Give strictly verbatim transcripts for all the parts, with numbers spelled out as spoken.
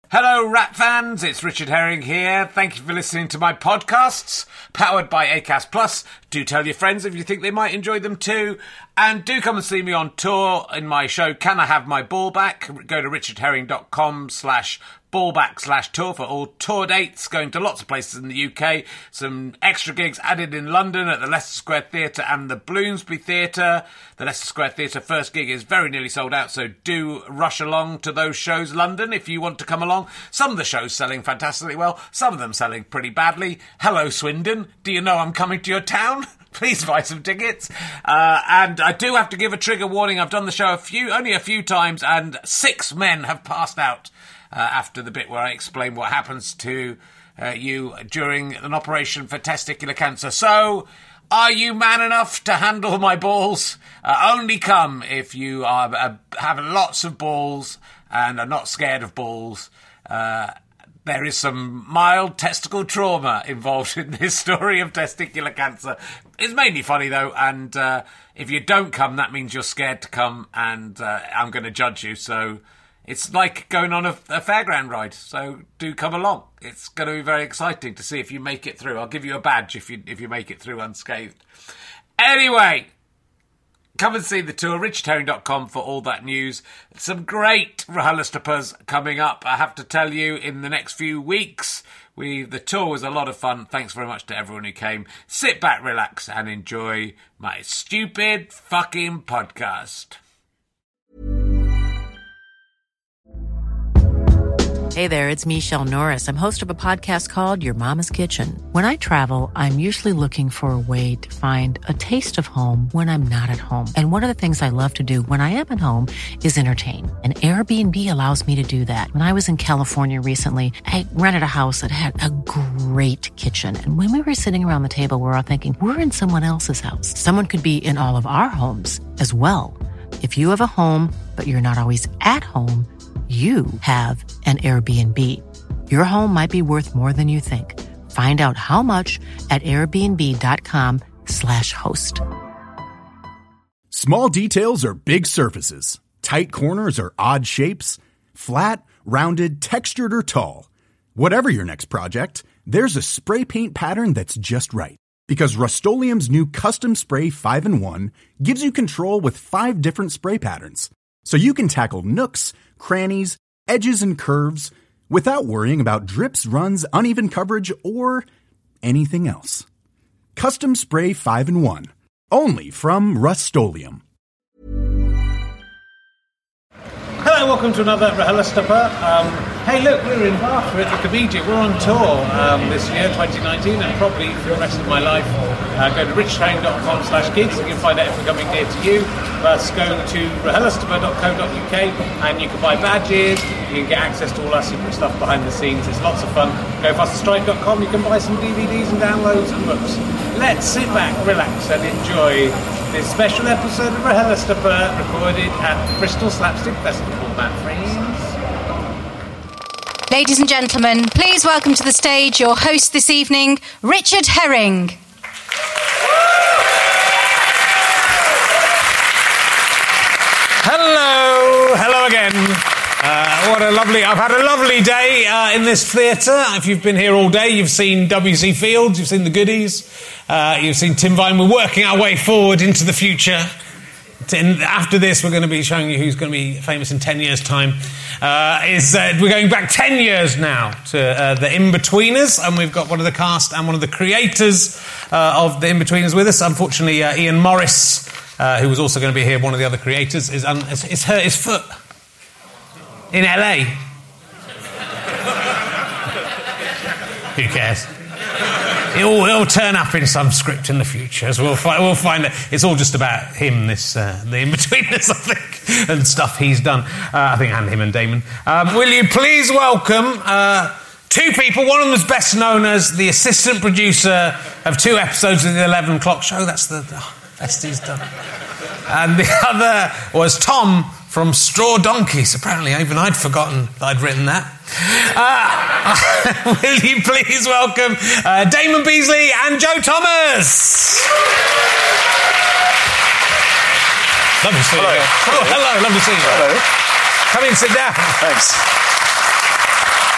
Hello, Rat fans. It's Richard Herring here. Thank you for listening to my podcasts, powered by Acast Plus. Do tell your friends if you think they might enjoy them too. And do come and see me on tour in my show, Can I Have My Ball Back? Go to richardherring.com slash ballback slash tour for all tour dates, going to lots of places in the U K. Some extra gigs added in London at the Leicester Square Theatre and the Bloomsbury Theatre. The Leicester Square Theatre first gig is very nearly sold out, so do rush along to those shows, London, if you want to come along. Some of the shows selling fantastically well, some of them selling pretty badly. Hello, Swindon. Do you know I'm coming to your town? Please buy some tickets. Uh, and I do have to give a trigger warning. I've done the show a few, only a few times, and six men have passed out uh, after the bit where I explain what happens to uh, you during an operation for testicular cancer. So, are you man enough to handle my balls? Uh, only come if you are uh, have lots of balls and are not scared of balls. Uh, There is some mild testicle trauma involved in this story of testicular cancer. It's mainly funny, though, and uh, if you don't come, that means you're scared to come, and uh, I'm going to judge you. So it's like going on a, a fairground ride, so do come along. It's going to be very exciting to see if you make it through. I'll give you a badge if you if you make it through unscathed. Anyway, come and see the tour, richard herring dot com for all that news. Some great RHLSTPs coming up, I have to tell you, in the next few weeks. We The tour was a lot of fun. Thanks very much to everyone who came. Sit back, relax, and enjoy my stupid fucking podcast. Hey there, it's Michelle Norris. I'm host of a podcast called Your Mama's Kitchen. When I travel, I'm usually looking for a way to find a taste of home when I'm not at home. And one of the things I love to do when I am at home is entertain. And Airbnb allows me to do that. When I was in California recently, I rented a house that had a great kitchen. And when we were sitting around the table, we were all thinking, we're in someone else's house. Someone could be in all of our homes as well. If you have a home, but you're not always at home, you have an Airbnb. Your home might be worth more than you think. Find out how much at airbnb.com slash host. Small details are big surfaces. Tight corners are odd shapes. Flat, rounded, textured, or tall. Whatever your next project, there's a spray paint pattern that's just right. Because Rust-Oleum's new Custom Spray five in one gives you control with five different spray patterns. So you can tackle nooks, crannies, edges, and curves without worrying about drips, runs, uneven coverage, or anything else. Custom Spray five in one. Only from Rust-Oleum. Hello, welcome to another RHLSTP. Um, hey, look, we're in Bath, we're at the Comedian. We're on tour um, this year, twenty nineteen, and probably for the rest of my life. Uh, go to richard herring dot com slash gigs. You can find out if we're coming near to you. First, go to R H L S T P dot co dot U K and you can buy badges. You can get access to all our secret stuff behind the scenes. It's lots of fun. Go faster strike dot com. You can buy some D V Ds and downloads and books. Let's sit back, relax, and enjoy this special episode of RHLSTP recorded at the Bristol Slapstick Festival, my friends. Ladies and gentlemen, please welcome to the stage your host this evening, Richard Herring. Hello, hello again. Uh, what a lovely, I've had a lovely day uh, in this theatre. If you've been here all day, you've seen W C Fields, you've seen the goodies, uh, you've seen Tim Vine. We're working our way forward into the future. In, after this, we're going to be showing you who's going to be famous in ten years' time. Uh, is uh, we're going back ten years now to uh, the In-Betweeners, and we've got one of the cast and one of the creators uh, of the In-Betweeners with us. Unfortunately, uh, Ian Morris, uh, who was also going to be here, one of the other creators, is, un- is, is hurt his foot in L A. Who cares? It'll, it'll turn up in some script in the future, as we'll find. We'll find that it's all just about him. This uh, the In-Betweeners, I think, and stuff he's done. Uh, I think, and him and Damon. Um, will you please welcome uh, two people? One of them is best known as the assistant producer of two episodes of the eleven o'clock show. That's the oh, best he's done. And the other was Tom from Straw Donkeys. Apparently, even I'd forgotten that I'd written that. Uh, will you please welcome uh, Damon Beasley and Joe Thomas? Lovely to see hello. you. Oh, hello, lovely to see you. Hello. Come in, sit down. Thanks.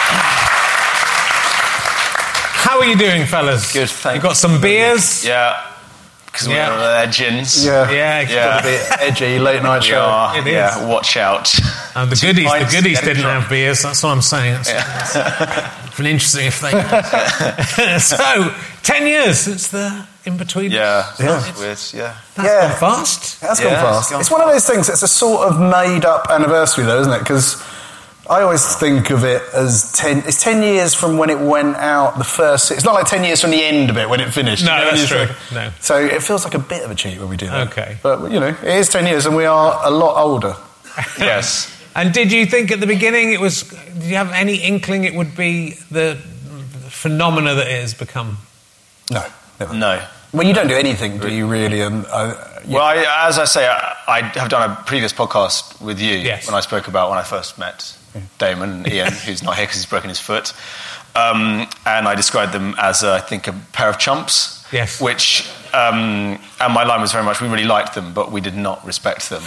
how are you doing, fellas? Good, thank you. Got some beers? Yeah. Because Yeah. we're legends. Yeah, Yeah, It's yeah. got a bit edgy, late night We show. are. It is. Yeah, watch out. And the Two goodies, the pints, goodies get didn't drunk. have beers. That's what I'm saying. That's an interesting thing. So, ten years since the in between. Yeah, Yeah. that's weird. Yeah. That's Yeah. gone fast. That's Yeah, gone it's fast. gone It's one of those things, it's a sort of made-up anniversary, though, isn't it? Because I always think of it as ten... It's ten years from when it went out, the first... It's not like ten years from the end of it, when it finished. No, You know, that's it's true. like- No. So it feels like a bit of a cheat when we do that. Okay. But, you know, it is ten years, and we are a lot older. Yes. And did you think at the beginning it was? Did you have any inkling it would be the phenomena that it has become? No, never. No. Well, you don't do anything, do you, really? And uh, you- Well, I, as I say, I, I have done a previous podcast with you Yes. when I spoke about when I first met Damon and Ian, who's not here because he's broken his foot. Um, and I described them as, uh, I think, a pair of chumps. Yes. Which, um, and my line was very much, we really liked them, but we did not respect them.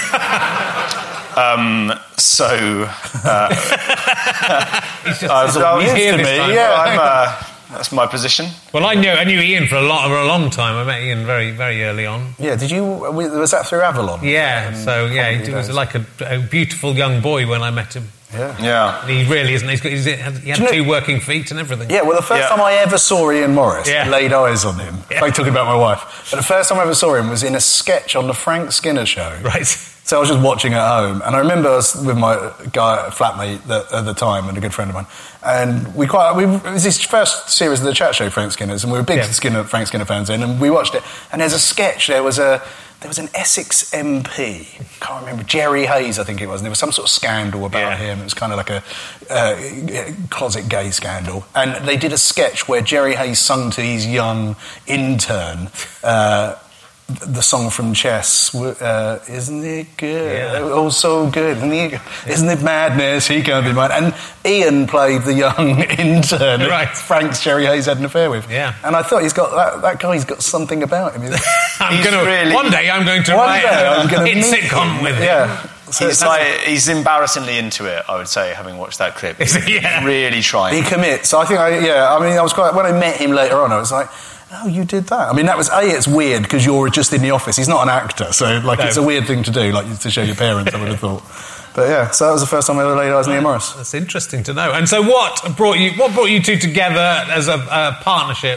um, so... Uh, He's just, uh, he's so he's here to this me, time. yeah, I'm, uh, that's my position. Well, I knew I knew Ian for a lot for a long time. I met Ian very very early on. yeah, did you... Was that through Avalon? Yeah, Um, so yeah, he comedy was days. like a, a beautiful young boy when I met him. Yeah. Yeah. And he really isn't. He's got, he's, he had Do you know- two working feet and everything. Yeah, well, the first Yeah. time I ever saw Ian Morris, Yeah. I laid eyes on him. Yeah. Like talking about my wife. But the first time I ever saw him was in a sketch on the Frank Skinner show. Right. So I was just watching at home, and I remember I was with my guy, flatmate that, at the time, and a good friend of mine, and we quite we, it was his first series of the chat show, Frank Skinner's, and we were big Yeah. Skinner, Frank Skinner fans then, and we watched it. And there's a sketch. There was a there was an Essex M P, can't remember, Jerry Hayes, I think it was. And there was some sort of scandal about Yeah. him. It was kind of like a uh, closet gay scandal, and they did a sketch where Jerry Hayes sung to his young intern. Uh, the song from Chess, uh, isn't it good? Yeah. Oh, so good. Isn't it, isn't it madness? He can't be mine. And Ian played the young intern that Right. Frank's Jerry Hayes had an affair with. Yeah. And I thought he's got that, that guy's got something about him. I'm He's gonna really- one day I'm going to One write day a I'm gonna hit meet sitcom him. with him. Yeah. So He's that's- like he's embarrassingly into it, I would say, having watched that clip. Is he? He's Yeah. really trying. He commits. I think, I, yeah, I mean, I was quite, when I met him later on, I was like, oh, you did that. I mean, that was, A, it's weird because you're just in the office. He's not an actor, so, like, No. it's a weird thing to do, like, to show your parents, I would have thought. But, yeah, so that was the first time I ever laid eyes on Ian Morris. That's interesting to know. And so, what brought you? What brought you two together as a, a partnership,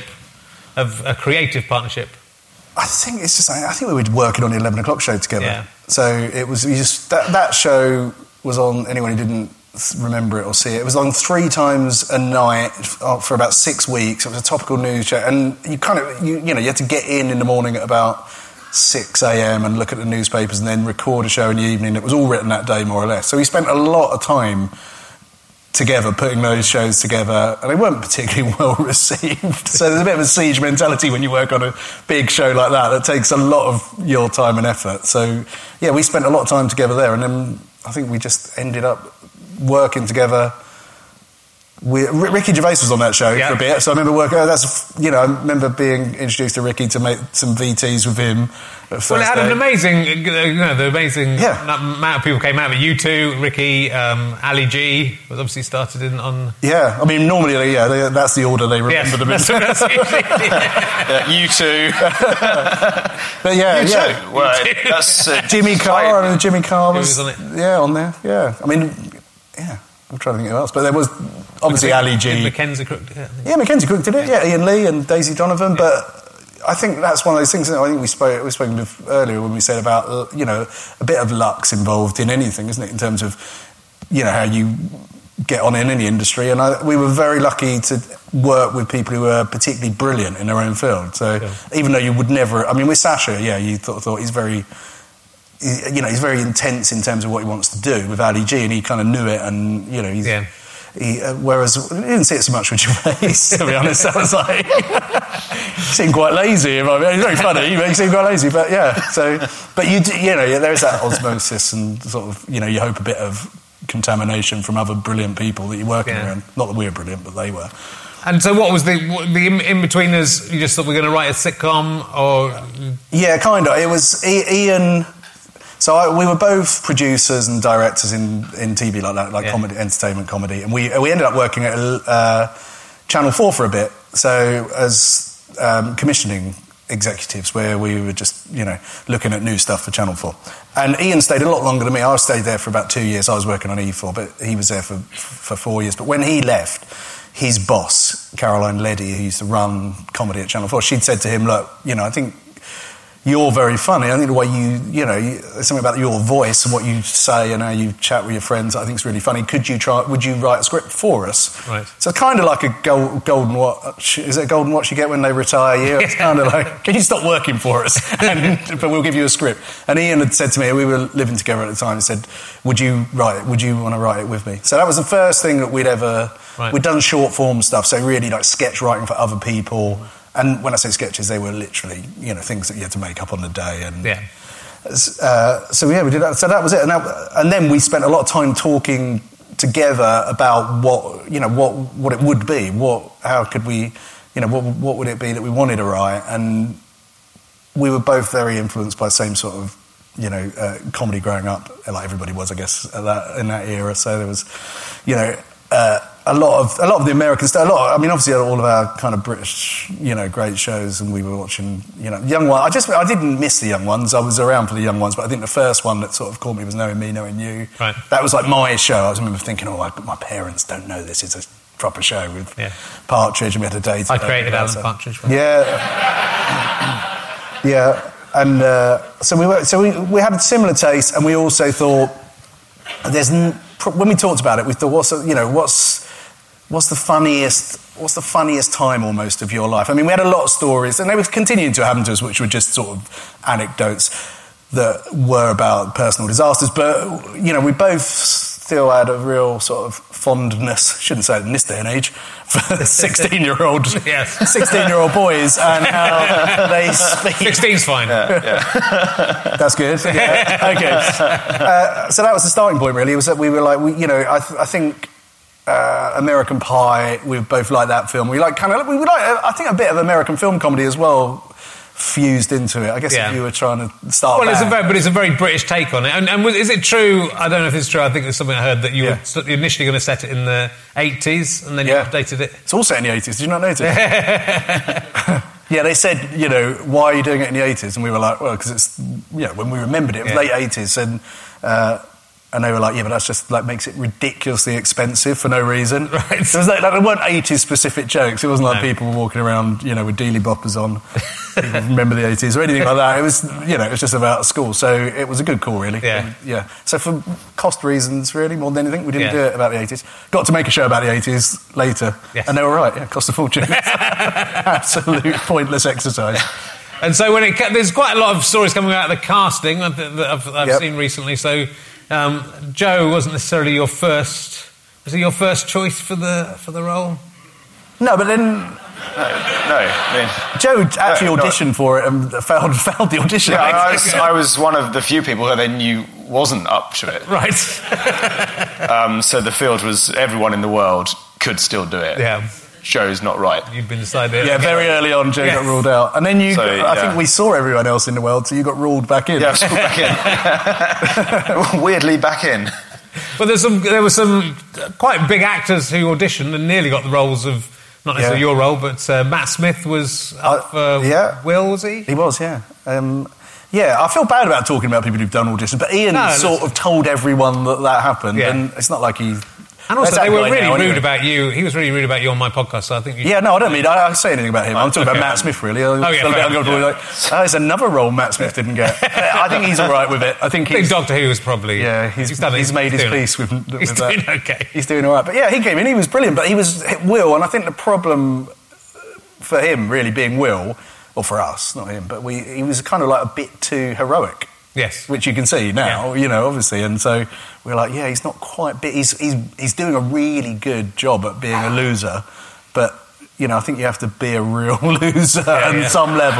of a creative partnership? I think it's just, I think we were working on the eleven o'clock show together. Yeah. So it was, you just, that, that show was on, anyone who didn't remember it or see it, it was on three times a night for about six weeks. It was a topical news show. And you kind of, you, you know, you had to get in in the morning at about six a.m. and look at the newspapers and then record a show in the evening. It was all written that day, more or less. So we spent a lot of time together putting those shows together, and they weren't particularly well received. So there's a bit of a siege mentality when you work on a big show like that that takes a lot of your time and effort. So yeah, we spent a lot of time together there, and then I think we just ended up working together. We, R- Ricky Gervais was on that show Yeah. for a bit, so I remember working. Oh, that's you know, I remember being introduced to Ricky to make some V Ts with him. At Well, it had an day. amazing, uh, you know, the amazing Yeah. amount of people came out. But you two, Ricky, um, Ali G was obviously started in on. Yeah, I mean, normally, yeah, they, that's the order they remember Yes, them in. that's, that's usually- Yeah, you two. But yeah, You yeah. too. Well, that's uh, Jimmy Carr, and Jimmy Carr He was, was on it. yeah, on there, yeah. I mean, yeah, I'm trying to think who else, but there was obviously Ali G. Mackenzie Crook. Yeah. Yeah, Mackenzie Cook did it, yeah, Ian Lee and Daisy Donovan, but I think that's one of those things that I think we spoke we spoke of earlier when we said about, uh, you know, a bit of luck's involved in anything, isn't it, in terms of, you know, how you get on in any industry, and I, we were very lucky to work with people who were particularly brilliant in their own field. So Yeah. even though you would never, I mean, with Sacha, yeah, you thought, thought he's very, he- you know, he's very intense in terms of what he wants to do with Ali G, and he kind of knew it, and you know, he's. Yeah. He, uh, whereas I didn't see it so much with Gervais, to be honest. I was like, he seemed quite lazy. If I mean, he's very funny, but he seemed quite lazy. But yeah, so but you do, you know, yeah, there is that osmosis and sort of, you know, you hope a bit of contamination from other brilliant people that you're working Yeah. around. Not that we're brilliant, but they were. And so, what was the what, the in, in betweeners? You just thought we were going to write a sitcom, or Yeah, kind of. It was I- Ian. So I, we were both producers and directors in, in T V like that, like Yeah. comedy, entertainment comedy, and we we ended up working at uh, Channel Four for a bit. so as um, commissioning executives, where we were just, you know, looking at new stuff for Channel four. And Ian stayed a lot longer than me. I stayed there for about two years. I was working on E four, but he was there for for four years. But when he left, his boss, Caroline Leddy, who used to run comedy at Channel four, she'd said to him, look, you know, I think you're very funny. I think the way you, you know, you, there's something about your voice and what you say and how you chat with your friends I think is really funny. Could you try, would you write a script for us? Right. So it's kind of like a gold, golden watch. Is it a golden watch you get when they retire you? It's kind of like, can you stop working for us? And, but we'll give you a script. And Ian had said to me, we were living together at the time, he said, would you write it? Would you want to write it with me? So that was the first thing that we'd ever, right. We'd done short form stuff, so really like sketch writing for other people. And when I say sketches, they were literally, you know, things that you had to make up on the day. And yeah. Uh, so yeah, we did that. So that was it. And, that, and then we spent a lot of time talking together about what, you know, what what it would be. What, how could we, you know, what what would it be that we wanted to write? And we were both very influenced by the same sort of, you know, uh, comedy growing up, like everybody was, I guess, at that, in that era. So there was, you know. Uh, A lot of a lot of the American stuff. A lot. I mean, obviously, all of our kind of British, you know, great shows, and we were watching, you know, Young Ones. I just I didn't miss the Young Ones. I was around for the Young Ones, but I think the first one that sort of caught me was Knowing Me, Knowing You. Right. That was like my show. I remember thinking, oh, I, my parents don't know this is a proper show with yeah. Partridge, and we had a date. I created Alan so. Partridge. Yeah, yeah, and uh, so we were. So we we had a similar taste, and we also thought there's when we talked about it, we thought, what's you know what's What's the funniest? What's the funniest time almost of your life? I mean, we had a lot of stories, and they were continuing to happen to us, which were just sort of anecdotes that were about personal disasters. But you know, we both still had a real sort of fondness. Shouldn't say it in this day and age for sixteen-year-old, yes. sixteen-year-old boys and how they speak. Sixteen's fine. Yeah, yeah. That's good. Yeah. Okay. Uh, so that was the starting point. Really, it was that we were like, we, you know, I, th- I think. Uh, American Pie, we both like that film. We like kind of, we would like, I think, a bit of American film comedy as well, fused into it. I guess yeah. if you were trying to start. Well, it's there. a very, but it's a very British take on it. And, and was, is it true? I don't know if it's true. I think there's something I heard that you yeah. were initially going to set it in the eighties, and then you yeah. updated it. It's all set in the eighties. Did you not notice? Yeah, they said, you know, why are you doing it in the eighties? And we were like, well, because it's, you know, when we remembered it, it was yeah. late eighties, and. Uh, And they were like, yeah, but that's just, like, makes it ridiculously expensive for no reason. Right. So it was like, like, there weren't eighties-specific jokes. It wasn't like no. people were walking around, you know, with dealy boppers on. People remember the eighties or anything like that. It was, you know, it was just about school. So it was a good call, really. Yeah. And, yeah. So for cost reasons, really, more than anything, we didn't yeah. do it about the eighties. Got to make a show about the eighties later. Yes. And they were right, yeah, cost a fortune. Absolute pointless exercise. And so when it, there's quite a lot of stories coming out of the casting that I've, I've yep. seen recently. So um, Joe wasn't necessarily your first. Was he your first choice for the for the role? No, but then no, no. I mean, Joe actually no, auditioned not. for it and failed failed the audition. Yeah, I, was, I was one of the few people who they knew wasn't up to it. Right. um, so the field was everyone in the world could still do it. Yeah. Joe's not right. You'd been decided. Yeah, very early on, Joe yes. got ruled out, and then you. So, got, I yeah. think we saw everyone else in the world, so you got ruled back in. Yeah, I was ruled back in. Weirdly back in. But there's some. There were some quite big actors who auditioned and nearly got the roles of not necessarily yeah. your role, but uh, Matt Smith was up for uh, yeah. Will, was he? He was, yeah. Um, yeah, I feel bad about talking about people who've done auditions, but Ian no, sort of told everyone that that happened, yeah. and it's not like he. And also, they were really now, rude anyway. about you. He was really rude about you on my podcast, so I think you... Yeah, no, I don't mean... I don't say anything about him. I'm talking okay. about Matt Smith, really. I oh, yeah, feel a bit uncomfortable. yeah. Like, oh, there's another role Matt Smith didn't get. I think he's all right with it. I think I think he's... Doctor Who was probably... Yeah, he's, he's, done he's it. made he's his doing peace with, with he's that. He's doing okay. He's doing all right. But yeah, he came in, he was brilliant, but he was Will, and I think the problem for him, really, being Will, or for us, not him, but we he was kind of like a bit too heroic. Yes. Which you can see now, yeah. you know, obviously. And so we're like, yeah, he's not quite... Bit, he's, he's, he's doing a really good job at being a loser, but, you know, I think you have to be a real loser yeah, on yeah. some level.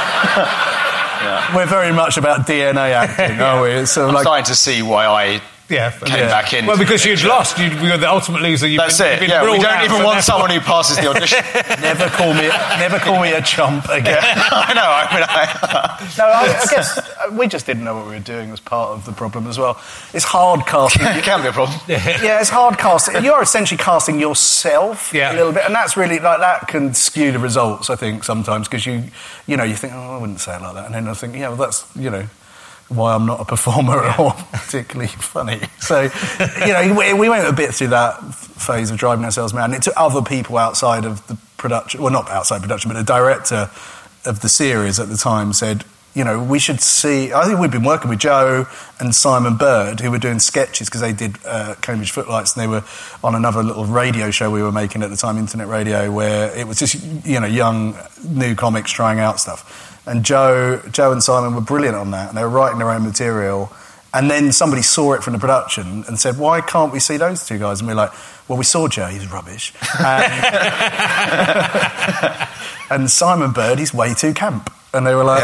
yeah. We're very much about D N A acting, yeah. aren't we? It's sort of I'm like, starting to see why I... Yeah, came yeah. back in. Well, because you'd lost. You'd, you were the ultimate loser. You've That's been, it. you've been Yeah, we ruled don't out, even so want therefore... someone who passes the audition. never call me, never call me a chump again. I know. I mean, I... no, I, I guess we just didn't know what we were doing was part of the problem as well. It's hard casting. It can be a problem. Yeah, it's hard casting. You're essentially casting yourself yeah. a little bit, and that's really, like, that can skew the results, I think, sometimes, because you, you know, you think, oh, I wouldn't say it like that, and then I think, yeah, well, that's, you know, why I'm not a performer yeah. or particularly funny. So, you know, we, we went a bit through that phase of driving ourselves mad, and it took other people outside of the production, well, not outside production, but the director of the series at the time said, you know, we should see... I think we'd been working with Joe and Simon Bird, who were doing sketches, because they did uh, Cambridge Footlights, and they were on another little radio show we were making at the time, internet radio, where it was just, you know, young, new comics trying out stuff. And Joe, Joe and Simon were brilliant on that, and they were writing their own material. And then somebody saw it from the production and said, why can't we see those two guys? And we were like, well, we saw Joe, he's rubbish. And, and Simon Bird, he's way too camp. And they were like,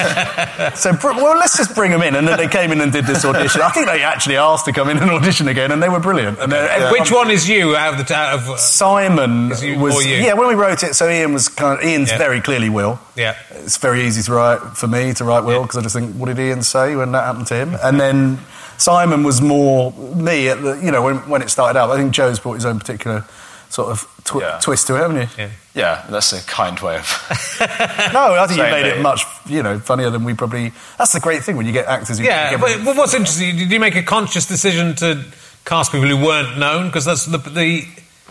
yeah. so, well, let's just bring them in. And then they came in and did this audition. I think they actually asked to come in and audition again, and they were brilliant. And yeah. Which one is you out of the... Out of, Simon you, was... you? Yeah, when we wrote it, so Ian was kind of... Ian's yeah. very clearly Will. Yeah. It's very easy to write, for me, to write Will, because yeah. I just think, what did Ian say when that happened to him? And then Simon was more me, at the, you know, when, when it started out. I think Joe's brought his own particular sort of tw- yeah. twist to it, haven't you? Yeah. Yeah, that's a kind way of... No, I think you made it, it much, you know, funnier than we probably... That's the great thing when you get actors who... Yeah, but, but what's interesting, did you make a conscious decision to cast people who weren't known? Because that's the... the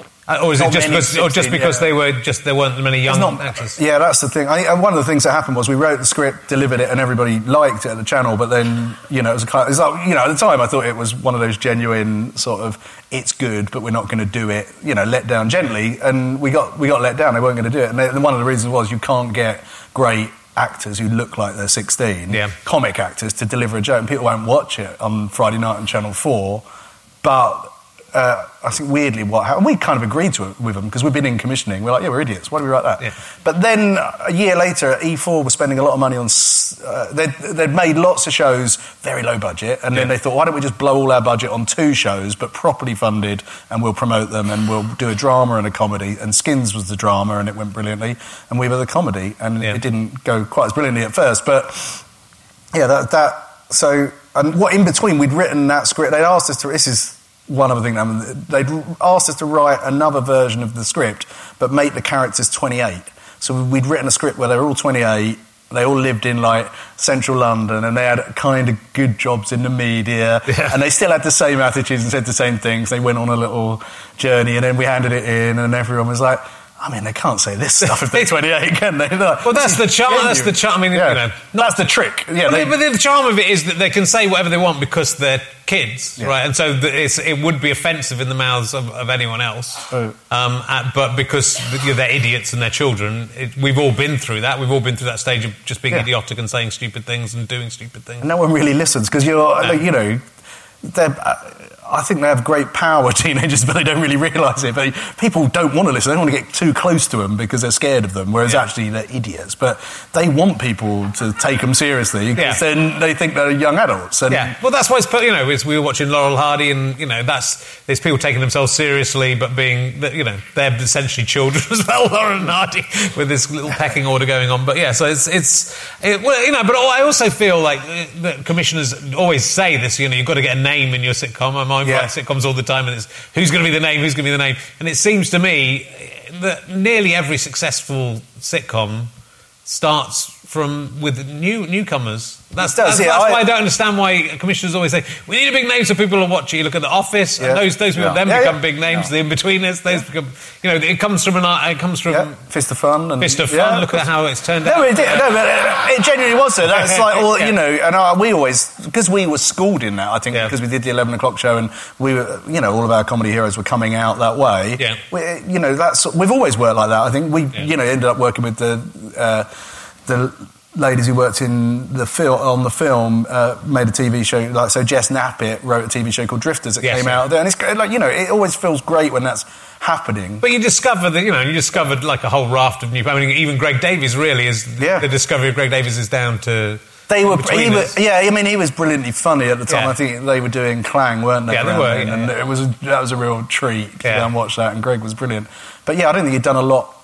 or is it just because, sixteen, or just because yeah. they were just there weren't many young not, actors? Yeah, that's the thing. I, one of the things that happened was we wrote the script, delivered it, and everybody liked it at the channel. But then, you know, it was, a kind of, it was like, you know, at the time I thought it was one of those genuine sort of, it's good, but we're not going to do it. You know, let down gently, and we got we got let down. They weren't going to do it, and, they, and one of the reasons was you can't get great actors who look like they're sixteen, yeah. comic actors, to deliver a joke, and people won't watch it on Friday night on Channel Four, but. Uh, I think weirdly what happened, we kind of agreed to it with them because we've been in commissioning. We're like, yeah, we're idiots. Why do we write that? Yeah. But then a year later, E four was spending a lot of money on... Uh, they'd, they'd made lots of shows, very low budget, and yeah. then they thought, why don't we just blow all our budget on two shows, but properly funded, and we'll promote them, and we'll do a drama and a comedy. And Skins was the drama, and it went brilliantly, and we were the comedy, and yeah. it didn't go quite as brilliantly at first. But, yeah, that... that so, and what in between, we'd written that script. They'd asked us to... This is... One other thing, I mean, they'd asked us to write another version of the script, but make the characters twenty-eight. So we'd written a script where they were all twenty-eight, they all lived in, like, central London, and they had kind of good jobs in the media, yeah. and they still had the same attitudes and said the same things. They went on a little journey, and then we handed it in, and everyone was like... I mean, they can't say this stuff if they're twenty-eight, can they? Like, well, that's the charm. That's the charm. I mean, yeah. you know, that's the trick. Yeah, but, they, but the charm of it is that they can say whatever they want because they're kids, yeah. right? And so it's, it would be offensive in the mouths of, of anyone else. Oh. Um, at, but because you know, they're idiots and they're children, it, we've all been through that. We've all been through that stage of just being yeah. idiotic and saying stupid things and doing stupid things. And no one really listens because you're, no. you know, they're. Uh, I think they have great power, teenagers, but they don't really realise it. But people don't want to listen. They don't want to get too close to them because they're scared of them, whereas yeah. actually they're idiots. But they want people to take them seriously because yeah. then they think they're young adults. And yeah, well, that's why it's, you know, it's, we were watching Laurel Hardy and, you know, that's there's people taking themselves seriously but being, you know, they're essentially children as well, Laurel and Hardy, with this little pecking order going on. But yeah, so it's, it's it, well, you know, but I also feel like the commissioners always say this, you know, you've got to get a name in your sitcom. Am I yeah. sitcoms all the time, and it's who's going to be the name, who's going to be the name, and it seems to me that nearly every successful sitcom starts from with new newcomers. That's, does, that's, yeah, that's I, why I don't understand why commissioners always say we need a big name so people will watch it. You look at The Office, yeah. and those those people yeah. then yeah, become yeah. big names. Yeah. The in-betweeners, those yeah. become, you know, it comes from an it comes from yeah. Fist of Fun. And, Fist of Fun. Yeah, look at how it's turned no, out. It did, no, but it genuinely was so. That's like all yeah. you know, and uh, we always because we were schooled in that. I think yeah. because we did the eleven o'clock show, and we were, you know, all of our comedy heroes were coming out that way. Yeah, we, you know, that's we've always worked like that. I think we, yeah. you know, ended up working with the uh, the. ladies who worked in the film on the film uh, made a T V show. Like so, Jess Knappett wrote a T V show called Drifters that yes, came yeah. out there, and it's like you know, it always feels great when that's happening. But you discover that you know, you discovered like a whole raft of new. I mean, even Greg Davies really is. Yeah. The discovery of Greg Davies is down to. They were, he was, yeah. I mean, he was brilliantly funny at the time. Yeah. I think they were doing Clang, weren't they? Yeah, they were. Yeah, and yeah. it was a, that was a real treat to yeah. go and watch that. And Greg was brilliant. But yeah, I don't think he'd done a lot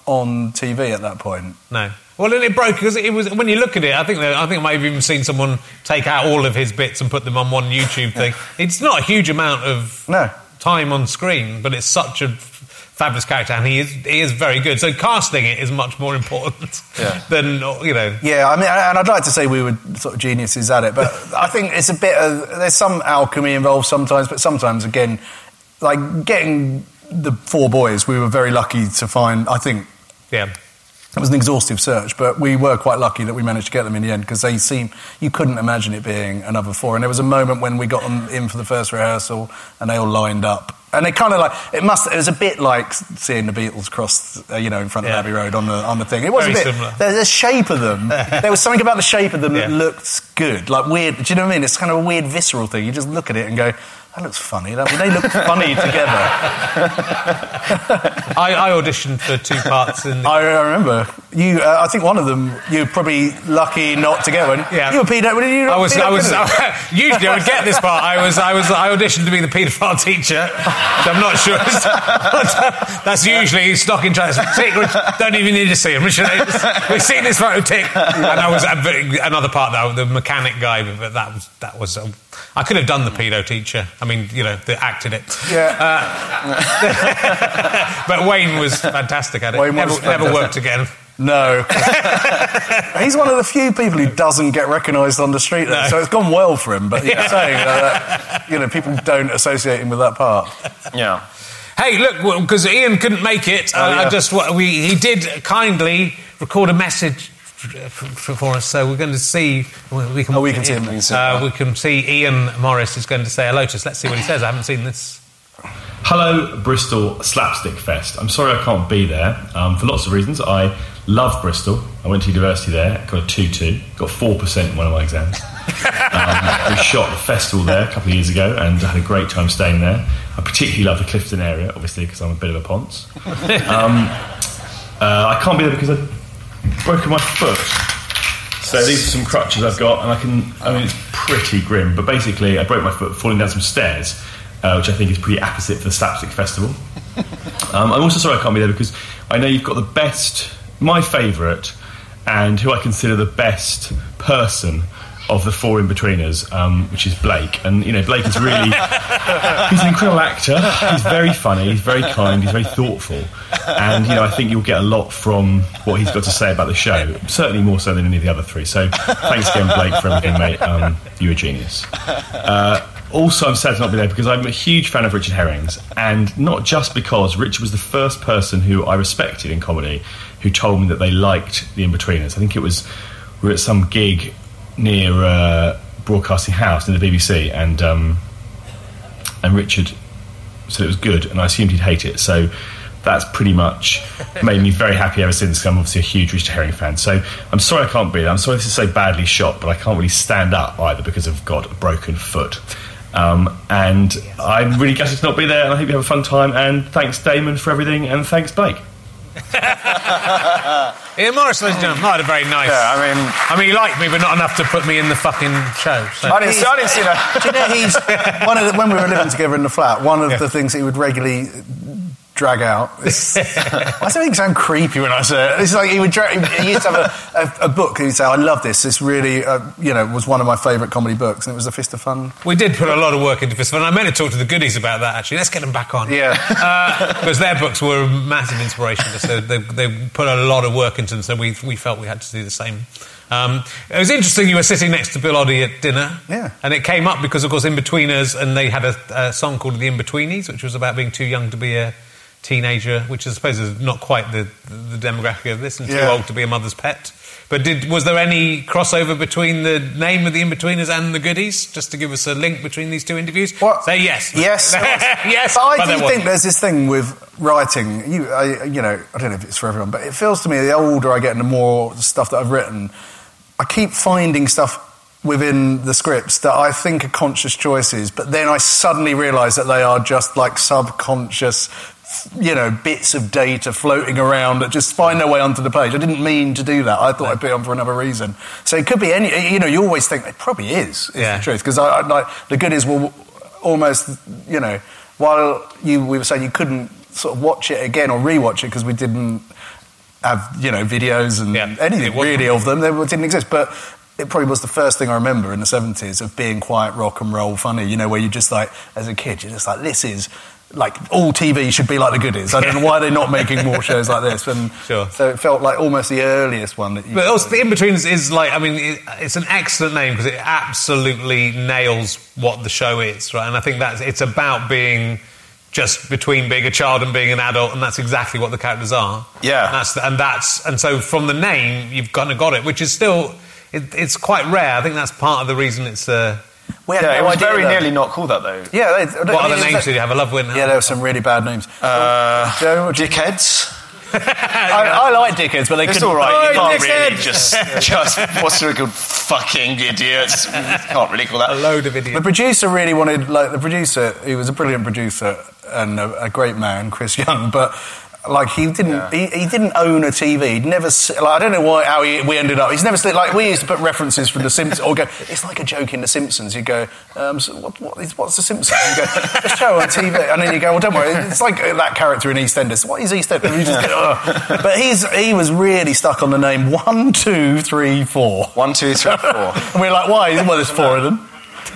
on T V at that point. No. Well, and it broke because it was when you look at it. I think that, I think I might have even seen someone take out all of his bits and put them on one YouTube thing. It's not a huge amount of no. time on screen, but it's such a fabulous character, and he is he is very good. So casting it is much more important yeah. than you know. Yeah, I mean, and I'd like to say we were sort of geniuses at it, but I think it's a bit of there's some alchemy involved sometimes, but sometimes again, like getting the four boys, we were very lucky to find. I think, yeah. It was an exhaustive search, but we were quite lucky that we managed to get them in the end because they seem you couldn't imagine it being another four. And there was a moment when we got them in for the first rehearsal, and they all lined up, and they kind of like it must. It was a bit like seeing the Beatles cross, uh, you know, in front of yeah. Abbey Road on the on the thing. It was Very a bit. similar. The, the shape of them. There was something about the shape of them yeah. that looked good, like weird. Do you know what I mean? It's kind of a weird visceral thing. You just look at it and go, that looks funny. That, they look funny together. I, I auditioned for two parts. In the... I, I remember you. Uh, I think one of them you were probably lucky not to get one. Yeah. You were pedo. You I was. I was. I, usually, I would get this part. I was. I was. I auditioned to be the paedophile teacher. So I'm not sure. That's usually stocking tracks. Don't even need to see him. We've seen this photo tick. And I was another part though, the mechanic guy. But that was. That was. Um, I could have done the pedo teacher. I mean, you know, they acted it. Yeah. Uh, but Wayne was fantastic at it. Wayne never, was fantastic. never worked again. No. He's one of the few people who doesn't get recognised on the street, though, No. so it's gone well for him. But you're Yeah. saying that, you know, people don't associate him with that part. Yeah. Hey, look, because Ian couldn't make it, uh, Oh, yeah. I just we he did kindly record a message for, for us, so we're going to see. We can, Oh, we can see him. We can see uh, him. we can see Ian Morris is going to say hello to us. Let's see what he says. I haven't seen this. Hello, Bristol Slapstick Fest. I'm sorry I can't be there um, for lots of reasons. I love Bristol. I went to university there, got a two two, got four percent in one of my exams. um, we shot the festival there a couple of years ago and I had a great time staying there. I particularly love the Clifton area, obviously, because I'm a bit of a ponce. Um, uh, I can't be there because I've broken my foot. So these are some crutches I've got, and I can, I mean, it's pretty grim, but basically I broke my foot falling down some stairs, uh, which I think is pretty apposite for the Slapstick Festival. um, I'm also sorry I can't be there because I know you've got the best, my favourite, and who I consider the best person of the four in-betweeners, um, which is Blake. And, you know, Blake is really... he's an incredible actor. He's very funny. He's very kind. He's very thoughtful. And, you know, I think you'll get a lot from what he's got to say about the show. Certainly more so than any of the other three. So thanks again, Blake, for everything, mate. Um, you're a genius. Uh, also, I'm sad to not be there because I'm a huge fan of Richard Herring's. And not just because Richard was the first person who I respected in comedy who told me that they liked the In-Betweeners. I think it was... we were at some gig... near uh, Broadcasting House in the B B C, and um, and Richard said it was good, and I assumed he'd hate it. So that's pretty much made me very happy ever since. I'm obviously a huge Richard Herring fan. So I'm sorry I can't be there. I'm sorry this is so badly shot, but I can't really stand up either because I've got a broken foot. Um, and I'm really gutted to not be there, and I hope you have a fun time. And thanks, Damon, for everything, and thanks, Blake. Ian Morris, ladies and gentlemen, not a very nice. Yeah, I mean, I mean, he liked me, but not enough to put me in the fucking show. So. I didn't, see, I didn't see that. Do you know he's one of the, when we were living together in the flat? One of Yeah. the things he would regularly drag out. Is, I don't think it sound creepy when I say it. It's like he would drag. He used to have a, a, a book. He'd say, "I love this. This really, uh, you know, was one of my favourite comedy books," and it was The Fist of Fun. We did put a lot of work into Fist of Fun. I meant to talk to the goodies about that, actually. Let's get them back on. Yeah. Because uh, their books were a massive inspiration. So they, they put a lot of work into them, so we, we felt we had to do the same. Um, it was interesting, you were sitting next to Bill Oddie at dinner. Yeah. And it came up because, of course, In-Betweeners, and they had a, a song called The In-Betweenies, which was about being too young to be a teenager, which I suppose is not quite the, the demographic of this, and too Yeah. old to be a mother's pet. But did was there any crossover between the name of the In-Betweeners and the Goodies, just to give us a link between these two interviews? What? Say yes. Yes. Yes. But I But do there think wasn't. there's this thing with writing. You, I, you know, I don't know if it's for everyone, but it feels to me the older I get and the more stuff that I've written, I keep finding stuff within the scripts that I think are conscious choices, but then I suddenly realise that they are just like subconscious, you know, bits of data floating around that just find their way onto the page. I didn't mean to do that. I thought I'd put it on for another reason. So it could be any, you know, you always think it probably is, is Yeah. the truth. Because I, I, like, the Goodies will almost, you know, while you we were saying you couldn't sort of watch it again or rewatch it because we didn't have, you know, videos and Yeah, anything it wasn't. really of them. They didn't exist. But it probably was the first thing I remember in the seventies of being quite rock and roll funny, you know, where you just like, as a kid, you're just like, this is... Like, all T V should be like the Goodies. I don't know why they're not making more shows like this. And Sure. so it felt like almost the earliest one that you... But also, The In-Betweeners is like, I mean, it, it's an excellent name because it absolutely nails what the show is, right? And I think that's, it's about being just between being a child and being an adult, and that's exactly what the characters are. Yeah. And that's, and that's, and so from the name, you've kind of got it, which is still, it, it's quite rare. I think that's part of the reason it's... Uh, We had Yeah, no it was idea very that- nearly not called that, though. Yeah. They, what other names did you have? A Love Win? Yeah, there were some really bad names. Uh, Joe, what do you- Dickheads. I, I like Dickheads, but they It's couldn't... all right. Oh, You can't Dickhead! really just, just... What's a good fucking idiots? You can't really call A that... load of The idiots. producer really wanted, like, the producer, he was a brilliant producer and a, a great man, Chris Young, but, like, he didn't Yeah. he, he didn't own a T V. He'd never, se- like, I don't know why, how he, we ended up, he's never, se- like, we used to put references from The Simpsons, or go, it's like a joke in The Simpsons. You go, um, so what, what is, what's The Simpsons? You go, a show on T V. And then you go, well, don't worry, it's like that character in EastEnders. What is EastEnders? And you just go, "Ugh." But he's, he was really stuck on the name one, two, three, four. One, two, three, four. And we're like, why? Well, there's four of them.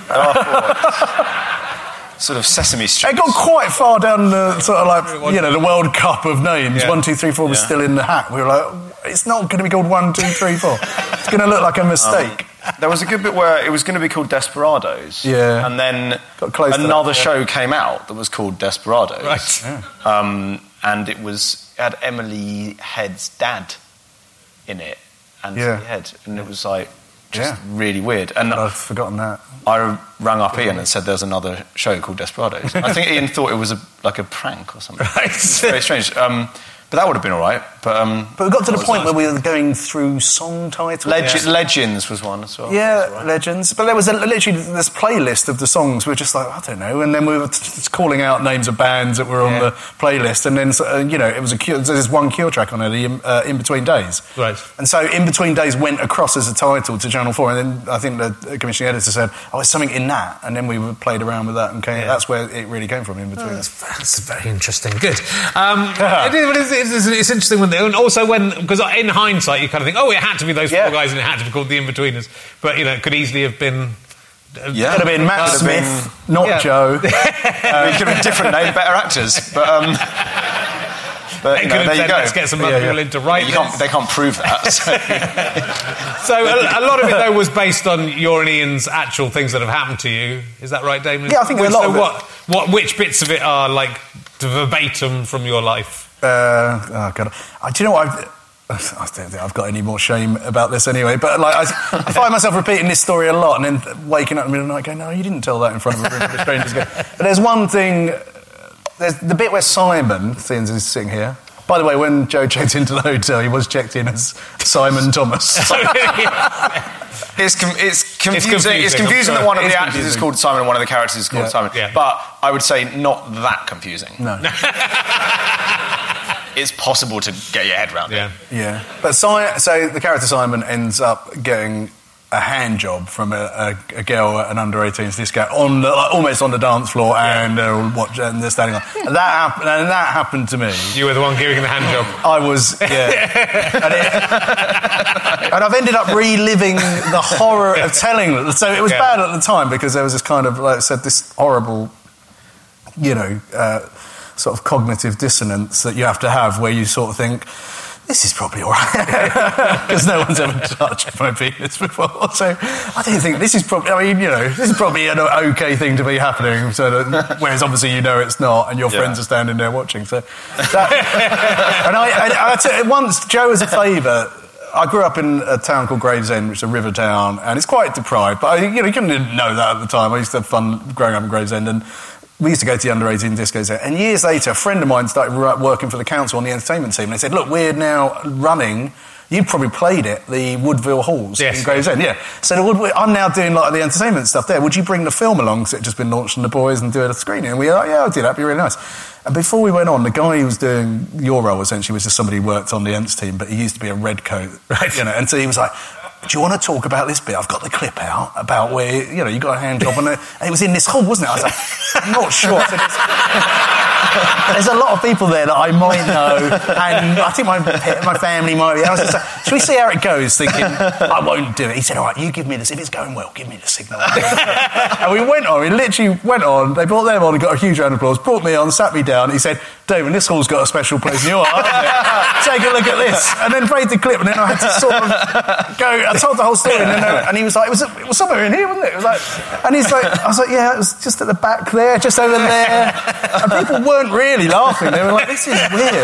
Sort of Sesame Street. It got quite far down the sort of like, you know, the World Cup of names. Yeah. One, two, three, four was Yeah. still in the hat. We were like, it's not going to be called one, two, three, four. It's going to look like a mistake. There was a good bit where it was going to be called Desperados. Yeah. And then Got close to another that, yeah. show came out that was called Desperados. Right. Um, and it was it had Emily Head's dad in it. And Yeah. Head. And it was like just Yeah. really weird. And But I've forgotten that. I rang up Ian and said there's another show called Desperados. I think Ian thought it was a, like a prank or something. Right. It's very strange. Um, but that would have been all right. But, um, But we got to the that was point nice. where we were going through song titles. Leg- Legends was one as well. Yeah, Legends. But there was a, literally this playlist of the songs. We were just like, I don't know. And then we were t- t- calling out names of bands that were on Yeah. the playlist. And then, uh, you know, it was a Cure, there's one Cure track on it, the In, uh, In Between Days. Right. And so In Between Days went across as a title to Channel four. And then I think the commissioning editor said, oh, there's something in that. And then we were- played around with that. And came, Yeah. that's where it really came from, In Between. That's very interesting. Good. Um, it is, it is, it's interesting when, they, and also when, because in hindsight you kind of think, oh, it had to be those Yeah. four guys and it had to be called the In-Betweeners. But, you know, it could easily have been... Yeah. Could have been Matt Could have Smith, not Yeah. Joe. Uh, it could have been different name, better actors. But, um, but They you could know, have there you said, go. let's get some Yeah, other yeah. people in to write You can't, this. they can't prove that. So. So a, a lot of it, though, was based on your and Ian's actual things that have happened to you. Is that right, Damon? Yeah, I think a Which- lot so of it- what, what, which bits of it are, like, verbatim from your life? Uh, oh God! I, do you know what? I've, I don't think I've got any more shame about this anyway. But like, I, I find myself repeating this story a lot, and then waking up in the middle of the night, going, "No, you didn't tell that in front of a room full of strangers." But there's one thing. There's the bit where Simon, seeing as he's sitting here. By the way, when Joe checked into the hotel, he was checked in as Simon Thomas. It's, com- it's confusing. It's confusing, confusing, I'm that one of It's the actors is confusing. called Simon and one of the characters is called Yeah. Simon. Yeah. But I would say not that confusing. No. It's possible to get your head around Yeah. it. Yeah, but si- so the character Simon ends up getting a hand job from a, a, a girl at an under eighteens disco on the, like, almost on the dance floor, and uh, watch, and they're standing on. And that happened. And that happened to me. You were the one giving the hand job. I was, yeah, and, it, and I've ended up reliving the horror of telling them. So it was Yeah. bad at the time because there was this kind of, like I said, this horrible, you know, uh, sort of cognitive dissonance that you have to have where you sort of think, this is probably all right. Because no one's ever touched my penis before. So I don't think this is probably, I mean, you know, this is probably an okay thing to be happening. So that, whereas obviously you know it's not, and your Yeah. friends are standing there watching. So that, and I, I, I t- once, Joe, as a favour, I grew up in a town called Gravesend, which is a river town, and it's quite deprived. But I, you know, you couldn't know that at the time. I used to have fun growing up in Gravesend, and we used to go to the under eighteen discos there. And years later, a friend of mine started working for the council on the entertainment team. And they said, look, we're now running... You probably played it, the Woodville Halls Yes. in Gravesend, yeah. So the Wood, I'm now doing like the entertainment stuff there. Would you bring the film along? Because it had just been launched on The Boys and do a screening. And we were like, yeah, I'll do that. That'd be really nice. And before we went on, the guy who was doing your role essentially was just somebody who worked on the Ents team, but he used to be a redcoat, right? You know, and so he was like, do you want to talk about this bit? I've got the clip out about where, you know, you got a hand job on it. And it was in this hall, wasn't it? I was like, I'm not sure. I said, there's a lot of people there that I might know, and I think my my family might be. I was just like, should we see how it goes? Thinking, I won't do it. He said, all right, you give me this. If it's going well, give me the signal. And we went on, we literally went on, they brought them on and got a huge round of applause, brought me on, sat me down, he said, Damon, this hall's got a special place in your heart, hasn't it? Take a look at this. And then played the clip, and then I had to sort of go, I told the whole story, and, then, uh, and he was like, it was, it was somewhere in here, wasn't it? It was like, and he's like, I was like, yeah, it was just at the back there, just over there. And people weren't really laughing, they were like, this is weird.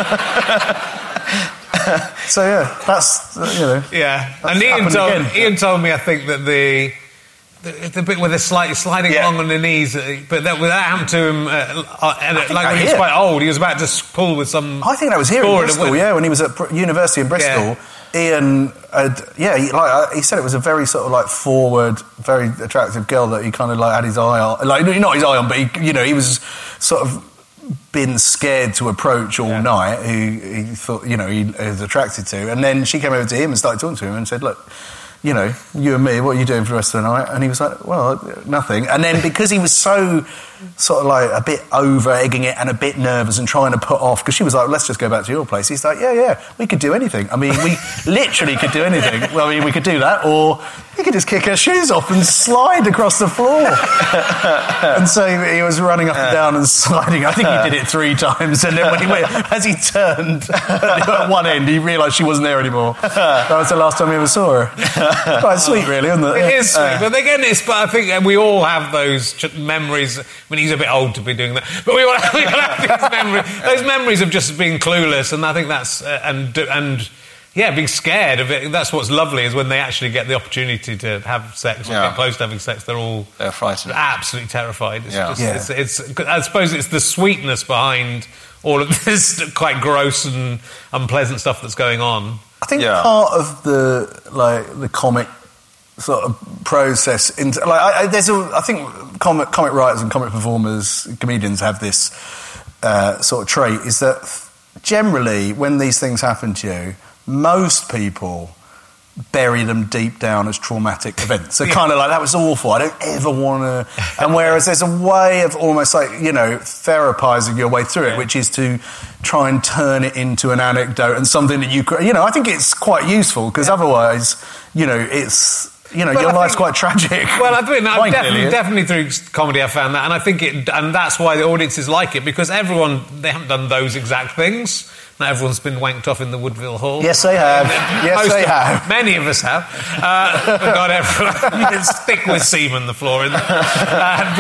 So yeah, that's, uh, you know. Yeah, and Ian told, Ian told me, I think, that the the, the bit where they're slightly sliding yeah. along on their knees, uh, but that, that happened to him, uh, uh, and, like when he was quite old, he was about to pull with some... I think that was here in Bristol, yeah, when he was at University in Bristol. Yeah. Ian, had, yeah, he, like he said, it was a very sort of like forward, very attractive girl that he kind of like had his eye on, like not his eye on, but he, you know, he was sort of been scared to approach all yeah. night. Who he thought, you know, he was attracted to, and then she came over to him and started talking to him and said, "Look, you know, you and me, what are you doing for the rest of the night?" And he was like, "Well, nothing." And then because he was so sort of like a bit over egging it and a bit nervous and trying to put off, because she was like, "Let's just go back to your place." He's like, "Yeah, yeah, we could do anything. I mean, we literally could do anything. Well, I mean, we could do that, or we could just kick her shoes off and slide across the floor." And so he was running up and down and sliding. I think he did it three times, and then when he went, as he turned at one end, he realised she wasn't there anymore. That was the last time he ever saw her. Quite sweet, really, isn't it? It is sweet, uh, but again, it's. But I think we all have those ch- memories. I mean, he's a bit old to be doing that, but we all have, we all have these memories. Those memories of just being clueless, and I think that's uh, and and yeah, being scared of it. That's what's lovely is when they actually get the opportunity to have sex or yeah. get close to having sex. They're all they're frightened, absolutely terrified. It's yeah. just, yeah. It's, it's. I suppose it's the sweetness behind all of this quite gross and unpleasant stuff that's going on. I think yeah. part of the like the comic sort of process into like I, I, there's a I think comic comic writers and comic performers, comedians have this uh, sort of trait, is that generally when these things happen to you, most people bury them deep down as traumatic events. So yeah. kind of like, that was awful, I don't ever want to... And whereas there's a way of almost like, you know, therapizing your way through it, which is to try and turn it into an anecdote and something that you... You know, I think it's quite useful, because yeah. otherwise, you know, it's... You know, well, your I life's think, quite tragic. Well, I think no, definitely, definitely through comedy I found that, and I think it, and that's why the audiences like it, because everyone, they haven't done those exact things. Not everyone's been wanked off in the Woodville Hall. Yes, they have. Yes, they of, have. Many of us have. Uh, but not everyone. You can stick with semen the floor in there. Uh,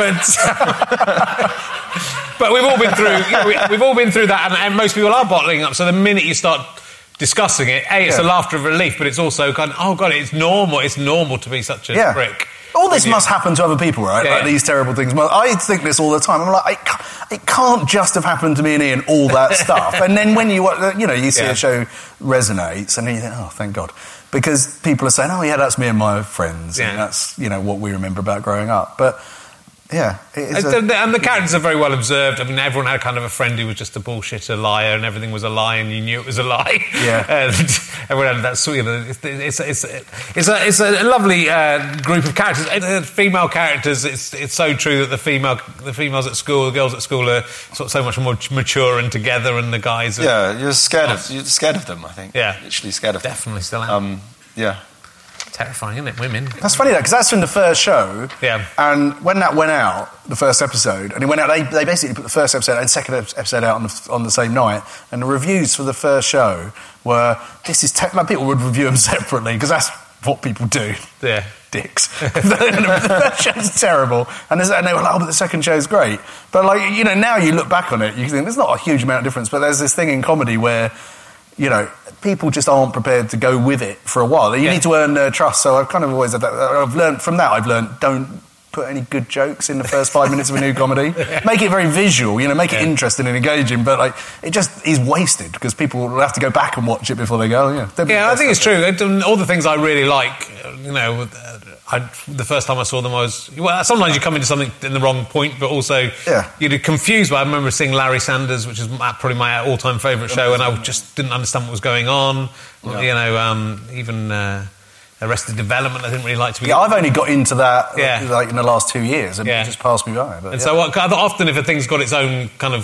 but. But we've all been through. You know, we, we've all been through that, and, and most people are bottling up. So the minute you start discussing it, A, it's yeah. a laughter of relief, but it's also kind of, oh God, it's normal. It's normal to be such a yeah. prick. All this must happen to other people, right? Yeah, like yeah. these terrible things. I think this all the time. I'm like, it can't just have happened to me and Ian, all that stuff. And then when you, you know, you see yeah. a show resonates, and then you think, oh, thank God. Because people are saying, oh, yeah, that's me and my friends. Yeah. And that's, you know, what we remember about growing up. But... Yeah, and, a, the, and the characters are very well observed. I mean, everyone had kind of a friend who was just a bullshitter liar, and everything was a lie, and you knew it was a lie. Yeah, and everyone had that sort of. It's it's it's, it's a it's a lovely uh, group of characters. Uh, female characters. It's it's so true that the female the females at school, the girls at school are sort of so much more mature and together, and the guys. Are, yeah, you're scared of you're scared of them. I think. Yeah, literally scared of them. Definitely still am. Um, yeah. Terrifying, isn't it? Women. That's funny though, because that's from the first show. Yeah. And when that went out, the first episode, and it went out, they, they basically put the first episode and second episode out on the, on the same night. And the reviews for the first show were, "This is te-, like people would review them separately because that's what people do." Yeah. Dicks. The first show's terrible, and, and they were like, "Oh, but the second show's great." But like, you know, now you look back on it, you think there's not a huge amount of difference. But there's this thing in comedy where, you know, people just aren't prepared to go with it for a while. You yeah. need to earn their trust. So I've kind of always had that. I've learned from that. I've learned don't put any good jokes in the first five minutes of a new comedy. Make it very visual, you know, make yeah. it interesting and engaging. But like, it just is wasted because people will have to go back and watch it before they go. Oh, yeah, yeah. I think it's true. All the things I really like, you know. I, the first time I saw them, I was... Well, sometimes you come into something in the wrong point, but also yeah. you're confused. But I remember seeing Larry Sanders, which is probably my all-time favourite show, and I just didn't understand what was going on. Yeah. You know, um, even uh, Arrested Development, I didn't really like to be... Yeah, I've only got into that yeah. like in the last two years, and yeah. it just passed me by. But, and yeah. so what, often if a thing's got its own kind of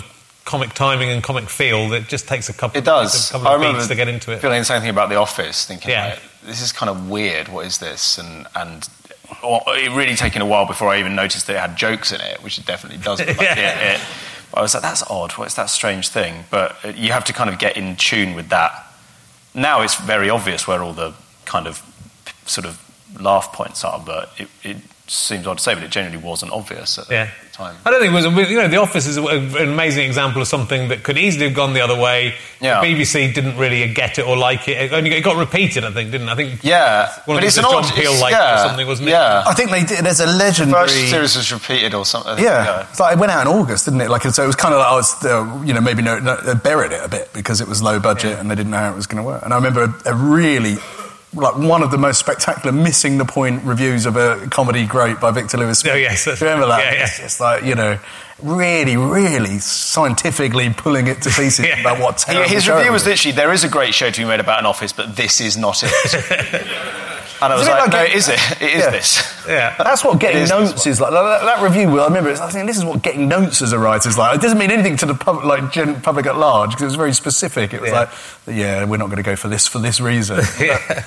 comic timing and comic feel that just takes a couple, it does. A couple I of remember beats to get into it. Feeling the same thing about The Office, thinking, Yeah. like, this is kind of weird. What is this? And and or it really taking a while before I even noticed that it had jokes in it, which it definitely does. Like Yeah. it, it, I was like, that's odd. What's that strange thing? But you have to kind of get in tune with that. Now it's very obvious where all the kind of sort of laugh points are, but it, it seems odd to say, but it genuinely wasn't obvious at Yeah. the time. I don't think it was. You know, The Office is an amazing example of something that could easily have gone the other way. Yeah. The B B C didn't really get it or like it. It only it got repeated, I think, didn't it? I think. Yeah, one of but it's the an John odd- Peel it's- liked yeah, or something, wasn't it? yeah. I think they did. There's a legendary. First series was repeated or something. I think, Yeah, it's like it went out in August, didn't it? Like, so it was kind of like, I was, uh, you know, maybe no, no, they buried it a bit because it was low budget Yeah. and they didn't know how it was going to work. And I remember a, a really, like, one of the most spectacular missing the point reviews of a comedy great by Victor Lewis. Oh, yes, Do that's- you remember that? yeah, yeah. It's just like, you know, really, really scientifically pulling it to pieces Yeah. about what Yeah, terrible his show review it was literally, there is a great show to be made about an office, but this is not it. And I was Isn't it like, like no, a- it is it. It is Yeah. this. Yeah. That's what getting It is notes this is like. That, that review, I remember, I was thinking, this is what getting notes as a writer is like. It doesn't mean anything to the pub, like gen, public at large because it was very specific. It was Yeah. like, yeah, we're not going to go for this for this reason. Yeah.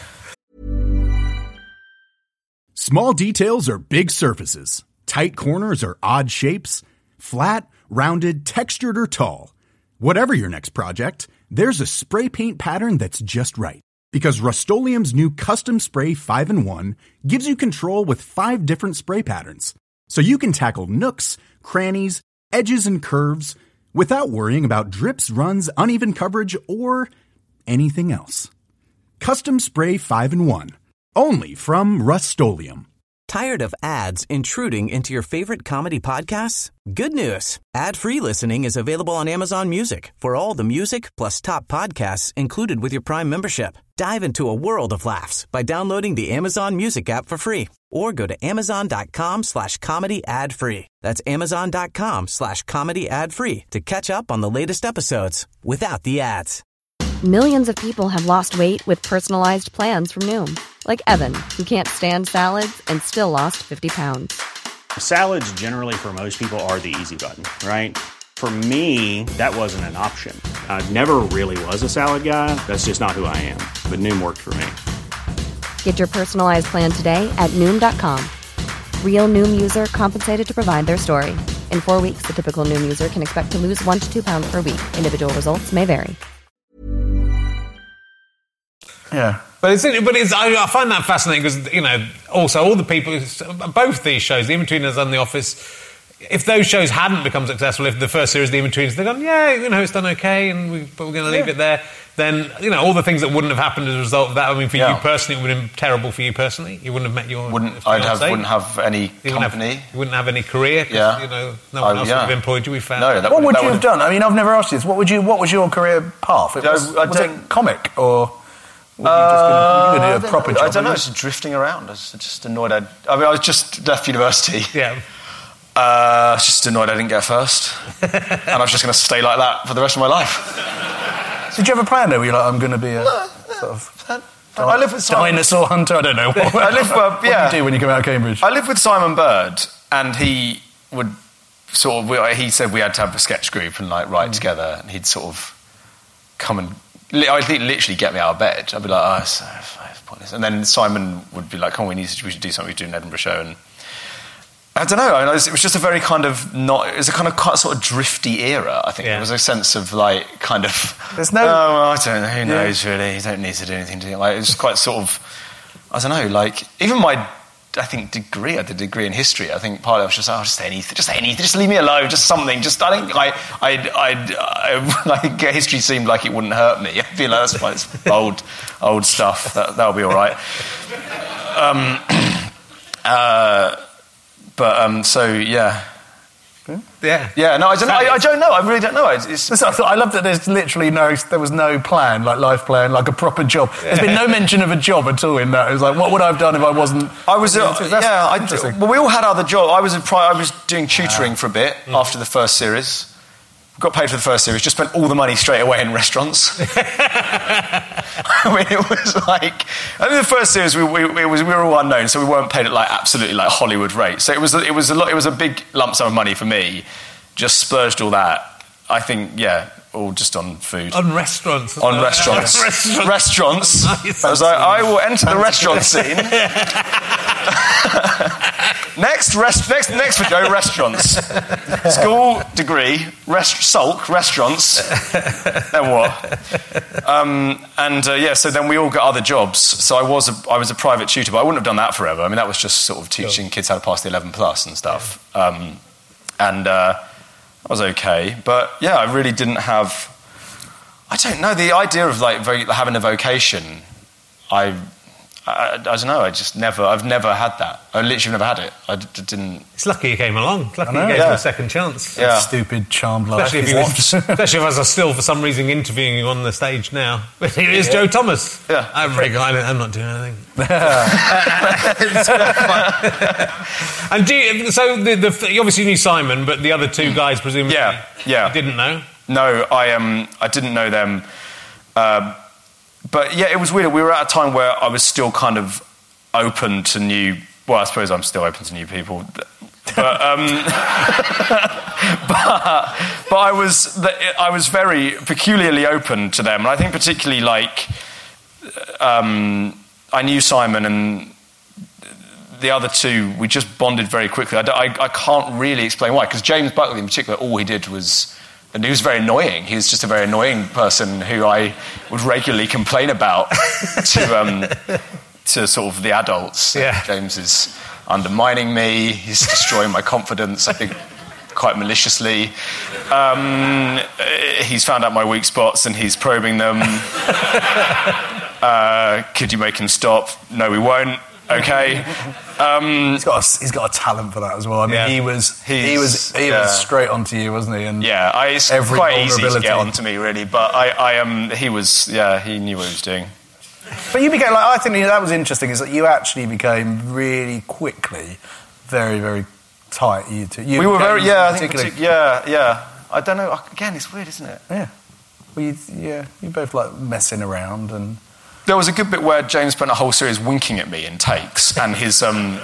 Small details are big surfaces. Tight corners are odd shapes. Flat, rounded, textured, or tall. Whatever your next project, there's a spray paint pattern that's just right. Because Rust-Oleum's new Custom Spray five in one gives you control with five different spray patterns. So you can tackle nooks, crannies, edges, and curves without worrying about drips, runs, uneven coverage, or anything else. Custom Spray five in one. Only from Rust-Oleum. Tired of ads intruding into your favorite comedy podcasts? Good news. Ad-free listening is available on Amazon Music for all the music plus top podcasts included with your Prime membership. Dive into a world of laughs by downloading the Amazon Music app for free or go to amazon.com slash comedy ad free. That's amazon.com slash comedy ad free to catch up on the latest episodes without the ads. Millions of people have lost weight with personalized plans from Noom. Like Evan, who can't stand salads and still lost fifty pounds. Salads generally for most people are the easy button, right? For me, that wasn't an option. I never really was a salad guy. That's just not who I am. But Noom worked for me. Get your personalized plan today at Noom dot com. Real Noom user compensated to provide their story. In four weeks, the typical Noom user can expect to lose one to two pounds per week. Individual results may vary. Yeah. But it's, but it's, I, I find that fascinating because, you know, also all the people, both these shows, The In-Betweeners and The Office, if those shows hadn't become successful, if the first series, The In-Betweeners, they'd gone, yeah, you know, it's done okay, and we, but we're going to leave Yeah. it there, then, you know, all the things that wouldn't have happened as a result of that, I mean, for Yeah. you personally, it would have been terrible for you personally. You wouldn't have met your Wouldn't I'd have fiancée. wouldn't have any You wouldn't have- company. you wouldn't have any career, 'cause, Yeah. you know, no one I- else yeah. would have employed you, we found. No, that What would that you have would've- done? I mean, I've never asked you this. What would you? What was your career path? It I- was, I was it don't- comic or were you just going to do a proper job? I don't know, just drifting around. I was just annoyed. I'd, I mean, I was just left university. Yeah. Uh, I was just annoyed I didn't get first. And I was just going to stay like that for the rest of my life. Did you have a plan though? Were you like, I'm going to be a sort of I live with Simon. dinosaur hunter? I don't know. What, I live, uh, what yeah. do you do when you come out of Cambridge? I lived with Simon Bird, and he would sort of. we- He said we had to have a sketch group and like write together, and he'd sort of come and. li- I think literally get me out of bed. I'd be like, oh, it's, it's pointless. And then Simon would be like, come on, we need to, we should do something. We should do an Edinburgh show, and I don't know. I know it was just a very kind of not. It was a kind of quite sort of drifty era. I think Yeah. there was a sense of like kind of. There's no- Oh, well, I don't know. Who knows really? You don't need to do anything to do. Like it was quite sort of. I don't know. Like even my. I think degree. I did a degree in history. I think partly I was just oh, just anything, just anything, just leave me alone, just something. Just I think like I, I, I like history seemed like it wouldn't hurt me. I feel like that's fine. It's old, old stuff. That that'll be all right. Um, uh, but um, so yeah. Yeah. Yeah, no, I don't know. I, I don't know. I really don't know. It's, it's, So I, thought, I love that there's literally no, there was no plan, like life plan, like a proper job. There's been no mention of a job at all in that. It was like, what would I have done if I wasn't? I was, uh, That's yeah. I, interesting. well, we all had other jobs. I was, a pri- I was doing tutoring for a bit after the first series. Got paid for the first series. Just spent all the money straight away in restaurants. I mean, it was like. I think the first series we, we, it was, we were all unknown, so we weren't paid at like absolutely like Hollywood rates. So it was it was a lot. It was a big lump sum of money for me. Just splurged all that. I think, yeah, all just on food. On restaurants. On restaurants. restaurants. Restaurants. Nice. I was like, I will enter the restaurant scene. next, rest, next, next for Joe, restaurants. School degree, rest, sulk, restaurants. Then what? Um, and uh, yeah, so then we all got other jobs. So I was a, I was a private tutor, but I wouldn't have done that forever. I mean, that was just sort of teaching kids how to pass the eleven plus and stuff. Yeah. Um, and uh, that was okay. But yeah, I really didn't have... I don't know, the idea of like having a vocation, I... I, I don't know. I just never. I've never had that. I literally never had it. I d- didn't. It's lucky you came along. It's lucky you gave yeah. you a second chance. Yeah. Stupid charmed life. Especially if, you was, especially if I was still, for some reason, interviewing you on the stage now. But here is yeah. Joe Thomas. Yeah. I'm very glad I'm not doing anything. And do you, so the, the, you obviously knew Simon, but the other two guys presumably yeah, yeah. you didn't know. No, I um, I didn't know them. Uh, But yeah, it was weird. We were at a time where I was still kind of open to new... Well, I suppose I'm still open to new people. But um, but, but I was I was very peculiarly open to them. And I think particularly like... Um, I knew Simon and the other two, we just bonded very quickly. I, I, I can't really explain why, because James Buckley in particular, all he did was... And he was very annoying. He was just a very annoying person who I would regularly complain about to um, to sort of the adults. Yeah. James is undermining me. He's destroying my confidence, I think, quite maliciously. Um, he's found out my weak spots and he's probing them. uh, could you make him stop? No, we won't. Okay. Um, he's got a, he's got a talent for that as well. I mean, yeah. he was he's, he was he yeah. was straight onto you, wasn't he? And yeah, I, it's every quite easy to get onto me, really. But I, I um, he was, yeah, he knew what he was doing. But you became like I think that was interesting. Is that you actually became really quickly very very tight. You two. You we were very yeah, I think particularly... partic- yeah, yeah. I don't know. Again, it's weird, isn't it? Yeah. Well, you, yeah, you both like messing around and. There was a good bit where James spent a whole series winking at me in takes, and his um,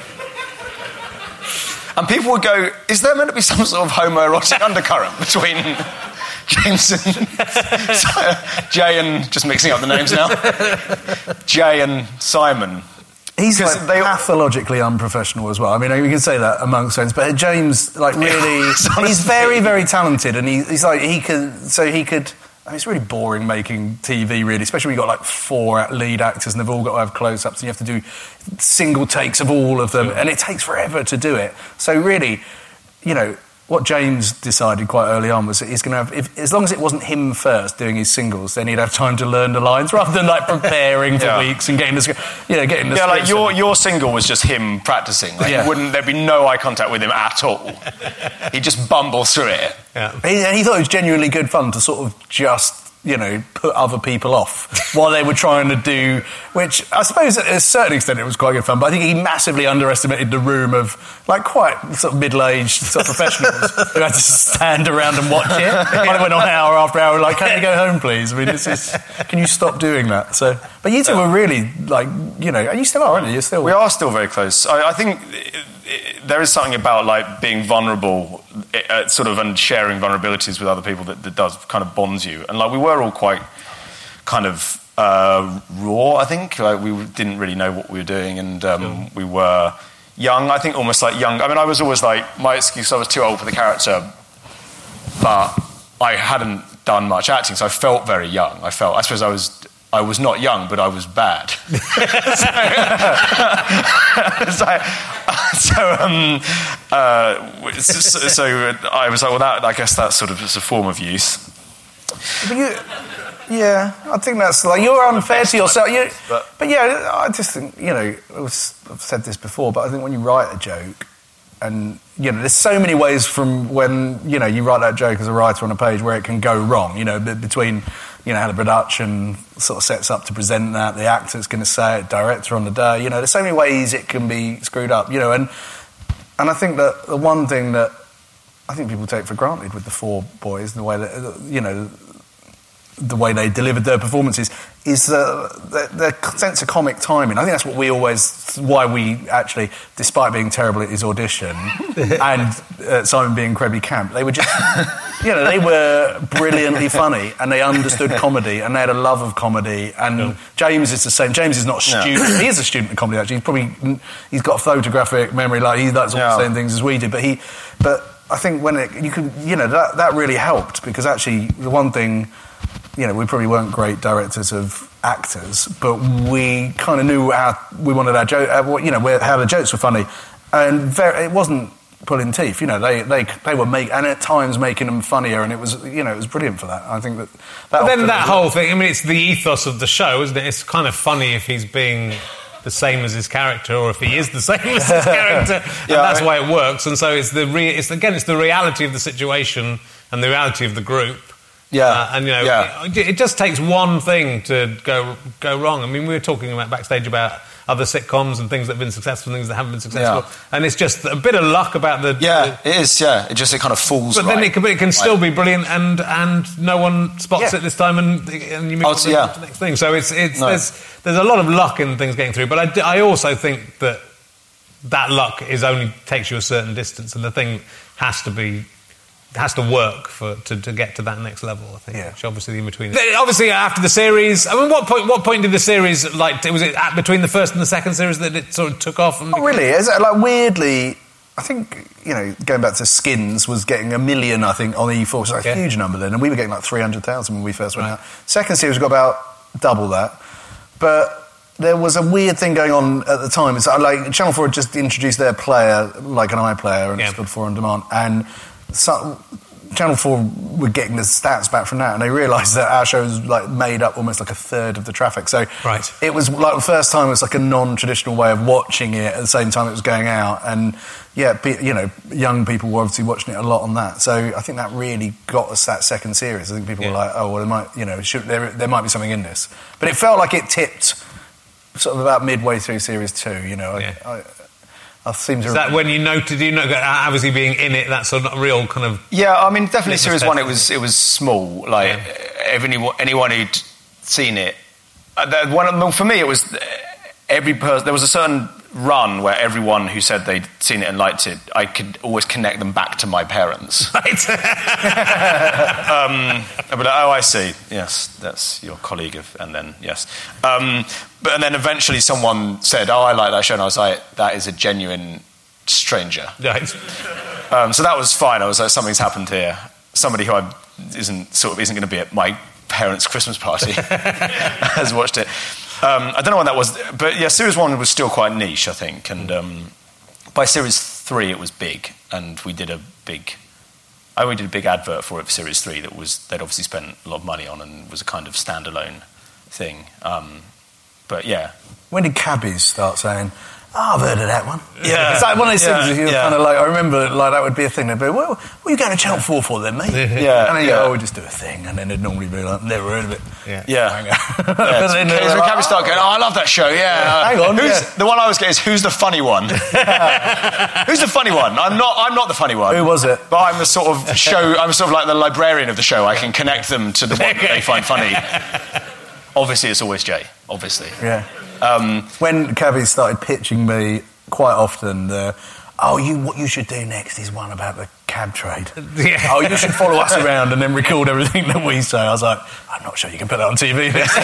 and people would go, "Is there meant to be some sort of homoerotic undercurrent between James and Jay and just mixing up the names now, Jay and Simon?" He's like they, pathologically unprofessional as well. I mean, you can say that amongst friends, but James, like, really, he's very, very talented, and he, he's like he could, so he could. I mean, it's really boring making T V, really, especially when you've got like four lead actors and they've all got to have close-ups and you have to do single takes of all of them, and it takes forever to do it. So really, you know, what James decided quite early on was that he's going to have, if, as long as it wasn't him first doing his singles, then he'd have time to learn the lines rather than like preparing for yeah. weeks and getting the, you know, getting the yeah, like your your single was just him practicing. Like, yeah. wouldn't there'd be no eye contact with him at all. He'd just bumble through it. Yeah. He, and he thought it was genuinely good fun to sort of just, you know, put other people off while they were trying to do, which I suppose at a certain extent it was quite good fun, but I think he massively underestimated the room of, like, quite sort of middle-aged sort of professionals who had to stand around and watch it. And it went on hour after hour, like, can you go home, please? I mean, this is, can you stop doing that? So, but you two were really, like, you know, and you still are, aren't you? You're still... We are still very close. I, I think... It, it, there is something about like being vulnerable, uh, sort of, and sharing vulnerabilities with other people that, that does kind of bonds you. And like we were all quite kind of uh, raw. I think like we didn't really know what we were doing, and um, mm. we were young. I think almost like young. I mean, I was always like my excuse. I was too old for the character, but I hadn't done much acting, so I felt very young. I felt. I suppose I was. I was not young, but I was bad. so, so, um, uh, so, so I was like, well, that, I guess that's sort of just a form of youth. But you, yeah, I think that's like you're unfair to yourself. You, but, but yeah, I just think, you know, I've said this before, but I think when you write a joke, and you know, there's so many ways from when you know you write that joke as a writer on a page where it can go wrong. You know, between you know how the production sort of sets up to present that, the actor's going to say it, director on the day. You know, there's so many ways it can be screwed up. You know, and and I think that the one thing that I think people take for granted with the four boys, the way that you know. the way they delivered their performances is uh, their, their sense of comic timing. I think that's what we always, why we actually, despite being terrible at his audition and uh, Simon being incredibly camp, they were just you know, they were brilliantly funny, and they understood comedy, and they had a love of comedy. And yeah. James is the same. James is not a student. No. He is a student of comedy. Actually, he's probably he's got a photographic memory, like he likes all yeah. the same things as we do. But he, but I think when it, you could, you know, that that really helped, because actually the one thing, you know, we probably weren't great directors of actors, but we kind of knew how we wanted our joke, you know, where, how the jokes were funny, and very, it wasn't pulling teeth. You know, they they they were make and at times making them funnier, and it was, you know, it was brilliant for that. I think that. that but then that whole thing. I mean, it's the ethos of the show, isn't it? It's kind of funny if he's being the same as his character, or if he is the same as his character, and yeah, that's I mean, why it works. And so it's the re- it's again, it's the reality of the situation and the reality of the group. Yeah, uh, and you know, yeah. it, it just takes one thing to go go wrong. I mean, we were talking about backstage about other sitcoms and things that have been successful, and things that haven't been successful, yeah. and it's just a bit of luck about the. Yeah, the, it is. Yeah, it just it kind of falls. But right. then it can, it can still right. be brilliant, and and no one spots yeah. it this time, and and you move oh, on to yeah. the next thing. So it's it's no. there's there's a lot of luck in things getting through, but I, I also think that that luck is only takes you a certain distance, and the thing has to be. has to work for to, to get to that next level, I think. Yeah. Which obviously the in-between. Obviously, after the series, I mean, what point What point did the series, like, was it at between the first and the second series that it sort of took off? And oh, really? Is it, like, weirdly, I think, you know, going back to Skins was getting a million, I think, on E four, so it's like a huge number then, and we were getting like three hundred thousand when we first went out. Second series got about double that, but there was a weird thing going on at the time. It's like, Channel four had just introduced their player, like an iPlayer, and yeah. it's called four on Demand, and so Channel four were getting the stats back from that, and they realised that our shows like made up almost like a third of the traffic. So right. it was like the first time it was like a non-traditional way of watching it at the same time it was going out, and yeah, you know, young people were obviously watching it a lot on that. So I think that really got us that second series. I think people yeah. were like, oh, well, there might, you know, should, there there might be something in this, but it felt like it tipped sort of about midway through series two. You know, yeah. I, I, I seem to Is that when you noted, you know, obviously being in it, that's a real kind of... Yeah, I mean, definitely series one, it was it was small. Like, yeah. anyone, anyone who'd seen it... Uh, one, for me, it was every person... There was a certain run where everyone who said they'd seen it and liked it, I could always connect them back to my parents. Right. um, I'd be like, oh, I see. Yes, that's your colleague of... And then, yes. Um, but and then eventually someone said, oh, I like that show. And I was like, that is a genuine stranger. Right. Um, so that was fine. I was like, something's happened here. Somebody who I isn't sort of isn't going to be at my parents' Christmas party has watched it. Um, I don't know when that was, but yeah, series one was still quite niche, I think. And um, by series three, it was big, and we did a big. I we did a big advert for it for series three that was they'd obviously spent a lot of money on and was a kind of standalone thing. Um, but yeah, when did cabbies start saying, oh, I've heard of that one? Yeah. It's like one of those yeah, things you're yeah. kind of like, I remember like that would be a thing. They'd be, well, what are you going to Channel four for then, mate? Yeah. And then you yeah. go, oh, we just do a thing. And then they'd normally be like, never heard of it. Yeah. Yeah. yeah. But then so like, cabbies start going, oh, I love that show, yeah. yeah. Hang on. Who's, yeah. The one I always get is, who's the funny one? Who's the funny one? I'm not I'm not the funny one. Who was it? But I'm the sort of show, I'm sort of like the librarian of the show. I can connect them to the one that they find funny. Obviously, it's always Jay, obviously. Yeah. Um, when cabbies started pitching me quite often, the, oh, you what you should do next is one about the cab trade. Yeah. Oh, you should follow us around and then record everything that we say. I was like, I'm not sure you can put that on T V.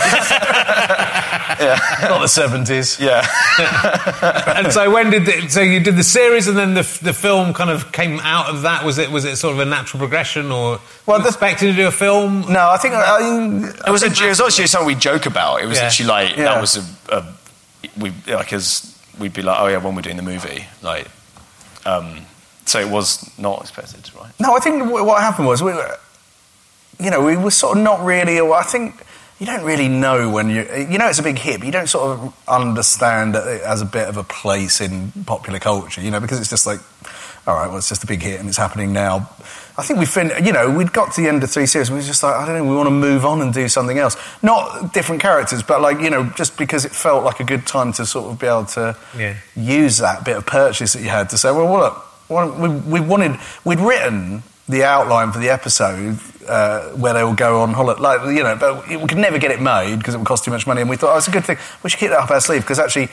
yeah. Not the seventies. Yeah. And so when did the, so you did the series and then the the film kind of came out of that? Was it was it sort of a natural progression, or well, the, expecting to do a film? No, I think I, I, it was a, it was actually something we joke about. It was yeah. actually like yeah. that was a, a we like as we'd be like, oh yeah, when we're doing the movie, like. Um, so it was not expected, right? No, I think what happened was, we were, you know, we were sort of not really, I think you don't really know when you, you know it's a big hit, but you don't sort of understand it as a bit of a place in popular culture, you know, because it's just like, all right, well, it's just a big hit and it's happening now. I think we fin- you know, we'd got to the end of three series and we were just like, I don't know, we want to move on and do something else. Not different characters, but like, you know, just because it felt like a good time to sort of be able to yeah. use that bit of purchase that you had to say, well, look, we, we wanted, we'd written the outline for the episode uh, where they will go on holiday, like, you know, but we could never get it made because it would cost too much money, and we thought, oh, it's a good thing, we should keep that up our sleeve, because actually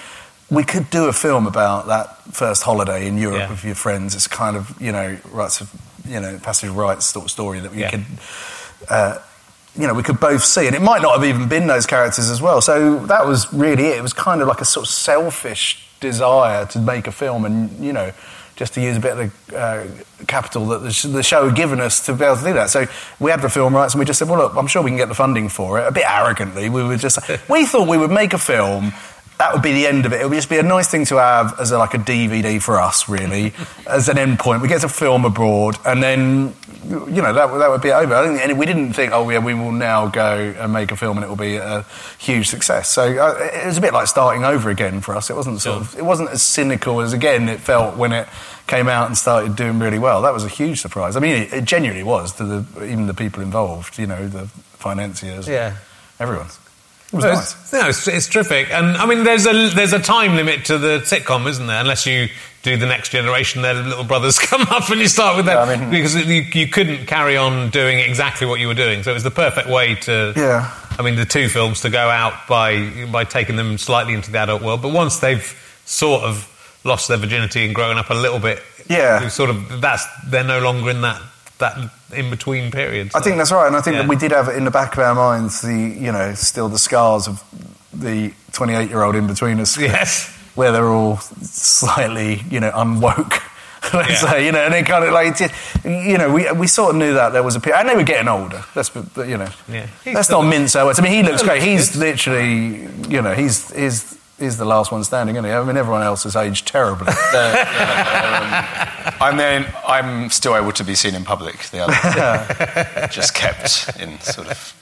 we could do a film about that first holiday in Europe Yeah. with your friends. It's kind of, you know, rights of, you know, passive rights sort of story that we Yeah. could, uh, you know, we could both see. And it might not have even been those characters as well. So that was really it. It was kind of like a sort of selfish desire to make a film and, you know, just to use a bit of the uh, capital that the, sh- the show had given us to be able to do that. So we had the film rights and we just said, well, look, I'm sure we can get the funding for it. A bit arrogantly, we were just... we thought we would make a film... That would be the end of it. It would just be a nice thing to have as a, like a D V D for us, really, as an end point. We get to film abroad, and then, you know, that, that would be over. I think, and we didn't think, oh, yeah, we will now go and make a film and it will be a huge success. So uh, it was a bit like starting over again for us. It wasn't sort of, it wasn't as cynical as, again, it felt when it came out and started doing really well. That was a huge surprise. I mean, it, it genuinely was to the, even the people involved, you know, the financiers, Yeah. everyone. It was No, nice. it's, no, it's, it's terrific, and I mean, there's a there's a time limit to the sitcom, isn't there? Unless you do the Next Generation, their little brothers come up, and you start with them Yeah, I mean- because you, you couldn't carry on doing exactly what you were doing. So it was the perfect way to, Yeah. I mean, the two films to go out by by taking them slightly into the adult world. But once they've sort of lost their virginity and grown up a little bit, Yeah. you sort of that's they're no longer in that that in between period. I so- think that's right, and I think Yeah. that we did have in the back of our minds the, you know, still the scars of the twenty-eight-year-old in-betweeners. Yes. Where they're all slightly, you know, unwoke, let's Yeah. say, you know, and they kind of like, you know, we we sort of knew that there was a period, and they were getting older, let's, but, you know, Yeah. He's let's still- not mince our words. I mean, he looks He great, looks he's good. literally, you know, he's, he's, he's the last one standing, isn't he? I mean, everyone else has aged terribly. I mean, I'm still able to be seen in public. The other just kept in sort of.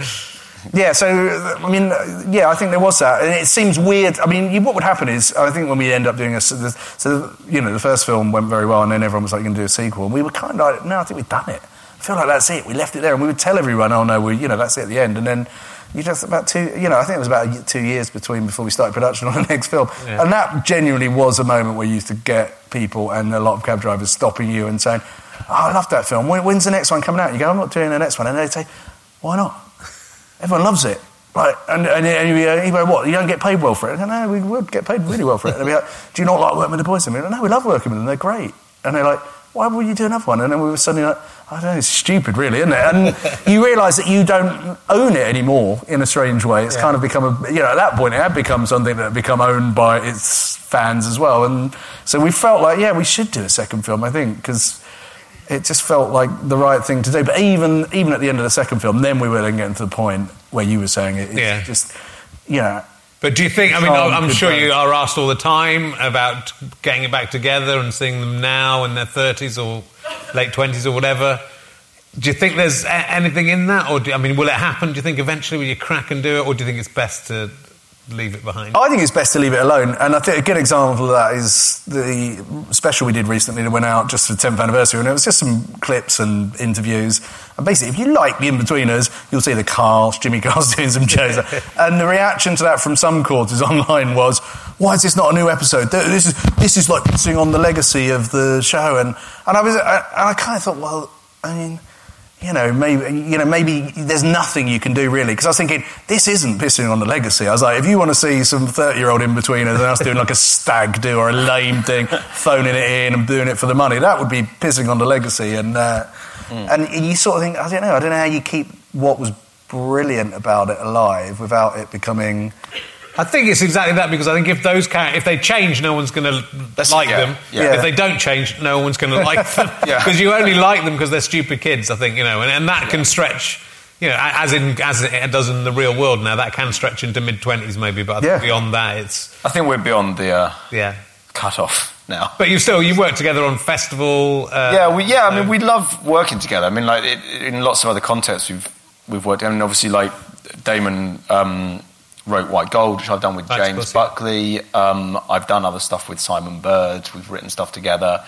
Yeah, so, I mean, yeah, I think there was that. And it seems weird. I mean, you, what would happen is, I think when we end up doing a... So, so, you know, the first film went very well, and then everyone was like, you're going to do a sequel. And we were kind of like, no, I think we've done it. I feel like that's it. We left it there, and we would tell everyone, oh, no, we, you know, that's it at the end. And then you just about two... You know, I think it was about two years between before we started production on the next film. Yeah. And that genuinely was a moment where you used to get people and a lot of cab drivers stopping you and saying, oh, I love that film. When, when's the next one coming out? You go, I'm not doing the next one. And they'd say, why not? Everyone loves it. Like, and, and, and you, you go, what, you don't get paid well for it? I go, no, we would get paid really well for it. And they'd be like, do you not like working with the boys? And we go, no, we love working with them, they're great. And they're like, why would you do another one? And then we were suddenly like, I don't know, it's stupid really, isn't it? And you realise that you don't own it anymore in a strange way. It's Yeah. kind of become, a, you know, at that point it had become something that had become owned by its fans as well. And so we felt like, yeah, we should do a second film, I think, because... it just felt like the right thing to do. But even even at the end of the second film, then we were then getting to the point where you were saying it. It's Yeah. just, you know... But do you think, I mean, Can't I'm sure compare. you are asked all the time about getting it back together and seeing them now in their thirties or late twenties or whatever. Do you think there's a- anything in that? Or, do, I mean, will it happen, do you think, eventually, will you crack and do it? Or do you think it's best to leave it behind? I think it's best to leave it alone. And I think a good example of that is the special we did recently that went out just for the tenth anniversary. And it was just some clips and interviews. And basically, if you like The In-Betweeners, you'll see the Carls, Jimmy Carl's doing some shows. And the reaction to that from some quarters online was, why is this not a new episode? This is this is like pissing on the legacy of the show. And, and I was, I, and I kind of thought, well, I mean... You know, maybe you know, maybe there's nothing you can do really. Because I was thinking, this isn't pissing on the legacy. I was like, if you want to see some thirty-year-old in-betweeners and us doing like a stag do or a lame thing, phoning it in and doing it for the money, that would be pissing on the legacy. And uh, mm. and you sort of think, I don't know, I don't know how you keep what was brilliant about it alive without it becoming... I think it's exactly that, because I think if those char- if they change, no one's going to like yeah, them. yeah. If they don't change, no one's going to like them. Yeah. Because you only like them because they're stupid kids, I think, you know, and, and that can stretch, you know, as in as it does in the real world now, that can stretch into mid-twenties maybe, but I think Yeah. beyond that, it's... I think we're beyond the uh, Yeah. cut-off now. But you've still, you've worked together on festival... Uh, Yeah, we, yeah. I mean, we love working together. I mean, like it, in lots of other contexts, we've we've worked. I mean, obviously, like Damon um, wrote White Gold, which I've done with That's James pussy. Buckley. Um, I've done other stuff with Simon Bird. We've written stuff together,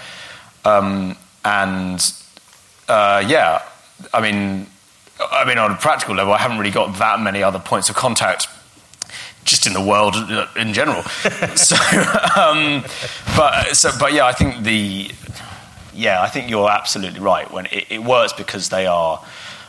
um, and uh, yeah, I mean, I mean, on a practical level, I haven't really got that many other points of contact. Just in the world in general. so, um, but so, but yeah, I think the yeah, I think you're absolutely right. When it, it works because they are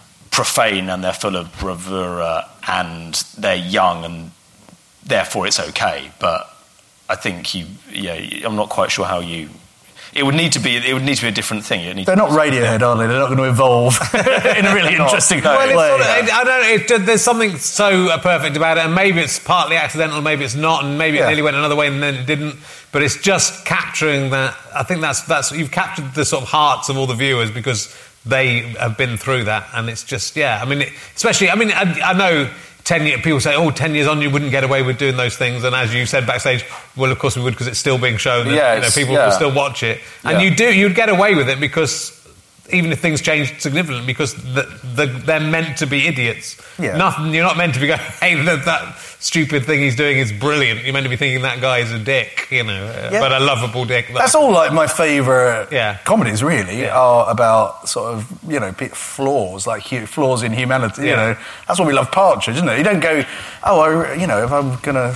profane and they're full of bravura and they're young and therefore it's okay. But I think you, yeah, I'm not quite sure how you. It would need to be. It would need to be a different thing. It'd need They're to not Radiohead, are they? They're not going to evolve in a really interesting well, way. it's sort of, it, I don't know. It, there's something so perfect about it, and maybe it's partly accidental, maybe it's not, and maybe Yeah. it nearly went another way and then it didn't. But it's just capturing that. I think that's that's you've captured the sort of hearts of all the viewers because they have been through that, and it's just yeah. I mean, it, especially. I mean, I, I know. Ten year, people say, oh, ten years on, you wouldn't get away with doing those things. And as you said backstage, well, of course we would because it's still being shown. And, Yeah, you know, it's- people yeah. will still watch it. And Yeah. you do, you'd get away with it because even if things changed significantly, because the, the, they're meant to be idiots. Yeah. Nothing, you're not meant to be going, hey, that, that stupid thing he's doing is brilliant. You're meant to be thinking that guy is a dick, you know, uh, Yeah. but a lovable dick. That's all like my favourite Yeah. comedies really Yeah. are about sort of, you know, pe- flaws, like hu- flaws in humanity, you Yeah. know. That's what we love Partridge, isn't it? You don't go, oh, I, you know, if I'm going to...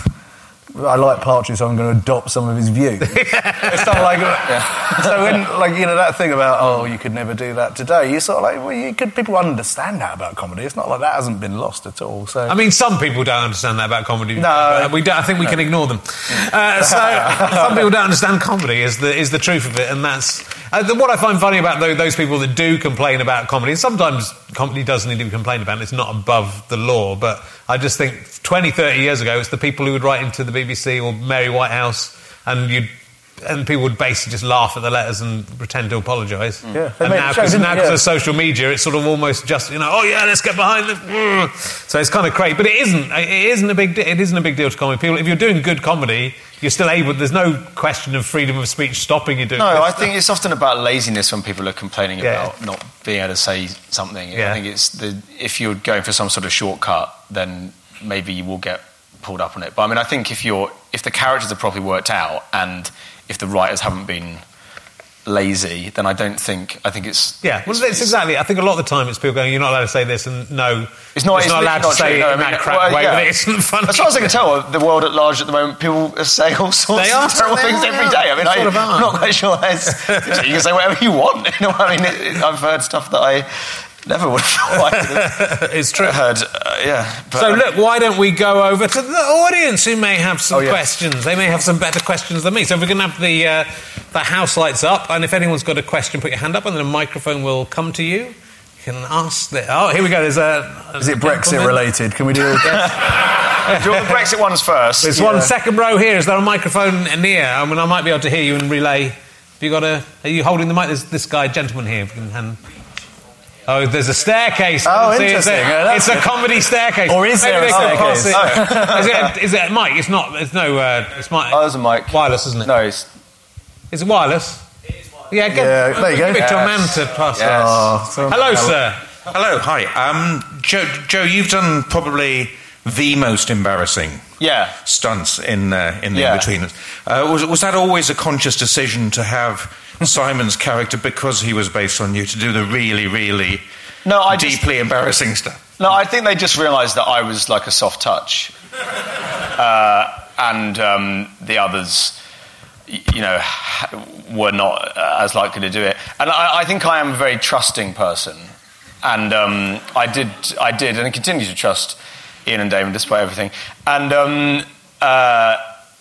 I like Partridge, so I'm going to adopt some of his views. It's not like... So when, like, you know, that thing about, oh, you could never do that today, you're sort of like, well, you could, people understand that about comedy. It's not like that hasn't been lost at all, so... I mean, some people don't understand that about comedy. No. but we don't, I think we can ignore them. Uh, so some people don't understand comedy is the is the truth of it, and that's uh, the, what I find funny about those, those people that do complain about comedy. And sometimes comedy does need to be complained about; and it's not above the law. But I just think twenty, thirty years ago, it's the people who would write into the B B C or Mary Whitehouse, and you'd. And people would basically just laugh at the letters and pretend to apologise. Yeah, they and made now, it show, because didn't now they? because Yeah. of social media, it's sort of almost just, you know, oh yeah, let's get behind the... So it's kind of crazy. But it isn't. It isn't a big. It isn't a big deal to comedy. People, if you're doing good comedy, you're still able. There's no question of freedom of speech stopping you doing. No, good I stuff. think it's often about laziness when people are complaining Yeah. about not being able to say something. Yeah. I think it's the if you're going for some sort of shortcut, then maybe you will get pulled up on it. But I mean, I think if you're if the characters are properly worked out and if the writers haven't been lazy, then I don't think I think it's Yeah, well, it's exactly. I think a lot of the time it's people going, "You're not allowed to say this," and no, It's not, it's not allowed not to say true, it no, in I mean, that crap well, way. yeah. But it isn't funny. As far as I can tell, the world at large at the moment, people are saying all sorts They are, of terrible they things are, every yeah. day. I mean, They I, sort of are. I'm not quite sure. That's, you can say whatever you want. You know what I mean? It, it, I've heard stuff that I never would have It's true. heard. Uh, yeah. But, So um, look, why don't we go over to the audience who may have some Oh, yeah. questions? They may have some better questions than me. So we're going to have the uh, the house lights up, and if anyone's got a question, put your hand up, and then a microphone will come to you. You can ask. The, oh, here we go. There's a. Is it Brexit related? Can we do it? do you want the Brexit ones first? There's Yeah. one second row here. Is there a microphone near? I mean, I might be able to hear you and relay. Have you got a? Are you holding the mic? There's this guy, gentleman here. If you can hand. Oh, there's a staircase. Oh, See, interesting. It's a, Yeah, that's it's a good. comedy staircase. Or is Maybe there a they could pass staircase? it. is, it a, is it a mic? It's not. It's no. Uh, it's mic. Oh, there's a mic. Wireless, isn't it? No, it's Is it wireless? Yeah, get, Yeah, there you go. give it to a man Yes. to pass it. Yes. Oh, so- Hello, sir. Hello, hi. Um, Joe, Joe, you've done probably the most embarrassing yeah. stunts in uh, in the Yeah. in-betweeners. Uh, was, was that always a conscious decision to have Simon's character, because he was based on you, to do the really, really No, I just- deeply embarrassing stuff? No, I think they just realised that I was like a soft touch, uh, and um, the others, y- you know, ha- were not uh, as likely to do it. And I, I think I am a very trusting person, and um, I did, I did, and I continue to trust Ian and Damon despite everything. And um, uh,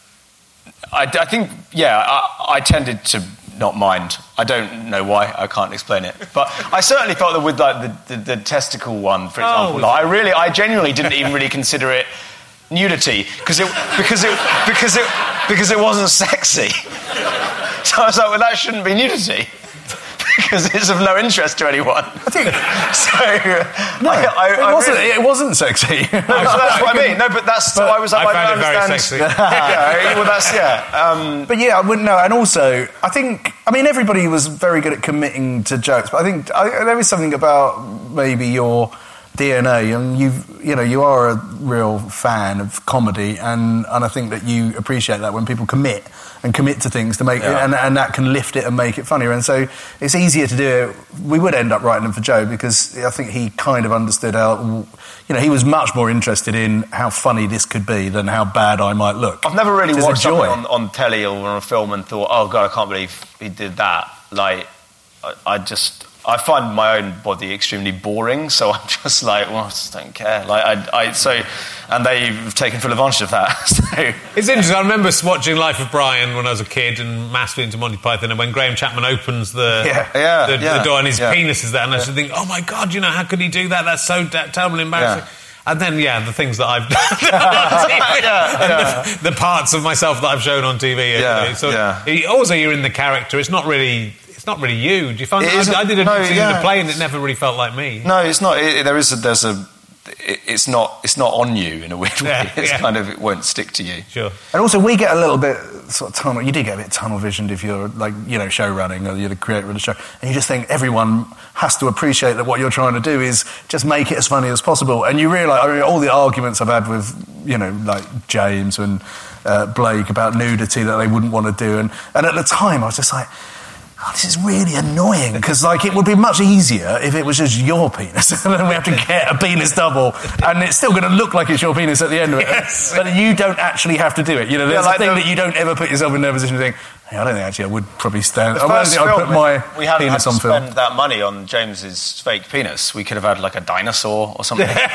I, I think, yeah, I, I tended to not mind. I don't know why. I can't explain it. But I certainly felt that with like the, the, the testicle one, for example, Oh. like, I really, I genuinely didn't even really consider it nudity because it because it because it because it wasn't sexy. So I was like, well, that shouldn't be nudity because it's of no interest to anyone. I think So no, I, I, it I wasn't. really- It wasn't sexy. no, so that's what I mean. No, but that's so I was like, I I, found don't it very understand. sexy. yeah, well, that's yeah. Um, But yeah, I wouldn't know. And also, I think, I mean, everybody was very good at committing to jokes, but I think I, there is something about maybe your D N A, and you you know, you are a real fan of comedy, and, and I think that you appreciate that when people commit and commit to things to make it, Yeah. and, and that can lift it and make it funnier. And so it's easier to do it. We would end up writing them for Joe because I think he kind of understood how, you know, he was much more interested in how funny this could be than how bad I might look. I've never really Which is a watched something joy. on, on telly or on a film and thought, oh god, I can't believe he did that. Like, I, I just, I find my own body extremely boring, so I'm just like, well, I just don't care. Like, I, I so, and they've taken full advantage of that. So it's interesting. I remember watching Life of Brian when I was a kid and massively into Monty Python, and when Graham Chapman opens the yeah. Yeah, the, yeah, the door and his yeah. penis is there, and yeah. I just think, oh my god, you know, how could he do that? That's so da- terribly embarrassing. Yeah. And then, yeah, the things that I've done on T V, yeah, yeah. The, the parts of myself that I've shown on T V. Yeah, so yeah. It, also, you're in the character. It's not really. It's not really you. Do you find? That? I, I did a no, scene yeah. in the play, and it never really felt like me. No, it's not. It, there is a. There's a. It, it's not. It's not on you in a weird way. Yeah, it's yeah. kind of. It won't stick to you. Sure. And also, we get a little bit sort of tunnel. You do get a bit tunnel visioned if you're like you know show running or you're the creator of the show, and you just think everyone has to appreciate that what you're trying to do is just make it as funny as possible. And you realise, I mean, all the arguments I've had with you know like James and uh, Blake about nudity that they wouldn't want to do, and and at the time I was just like. Oh, this is really annoying because, like, it would be much easier if it was just your penis, and then we have to get a penis double, and it's still going to look like it's your penis at the end of it. Yes. But you don't actually have to do it. You know, there's yeah, like a thing the, that you don't ever put yourself in their position to think. Hey, I don't think actually I would probably stand. The I don't first think I'd film, put my we haven't penis had on to film. spend that money on James's fake penis. We could have had like a dinosaur or something. True. So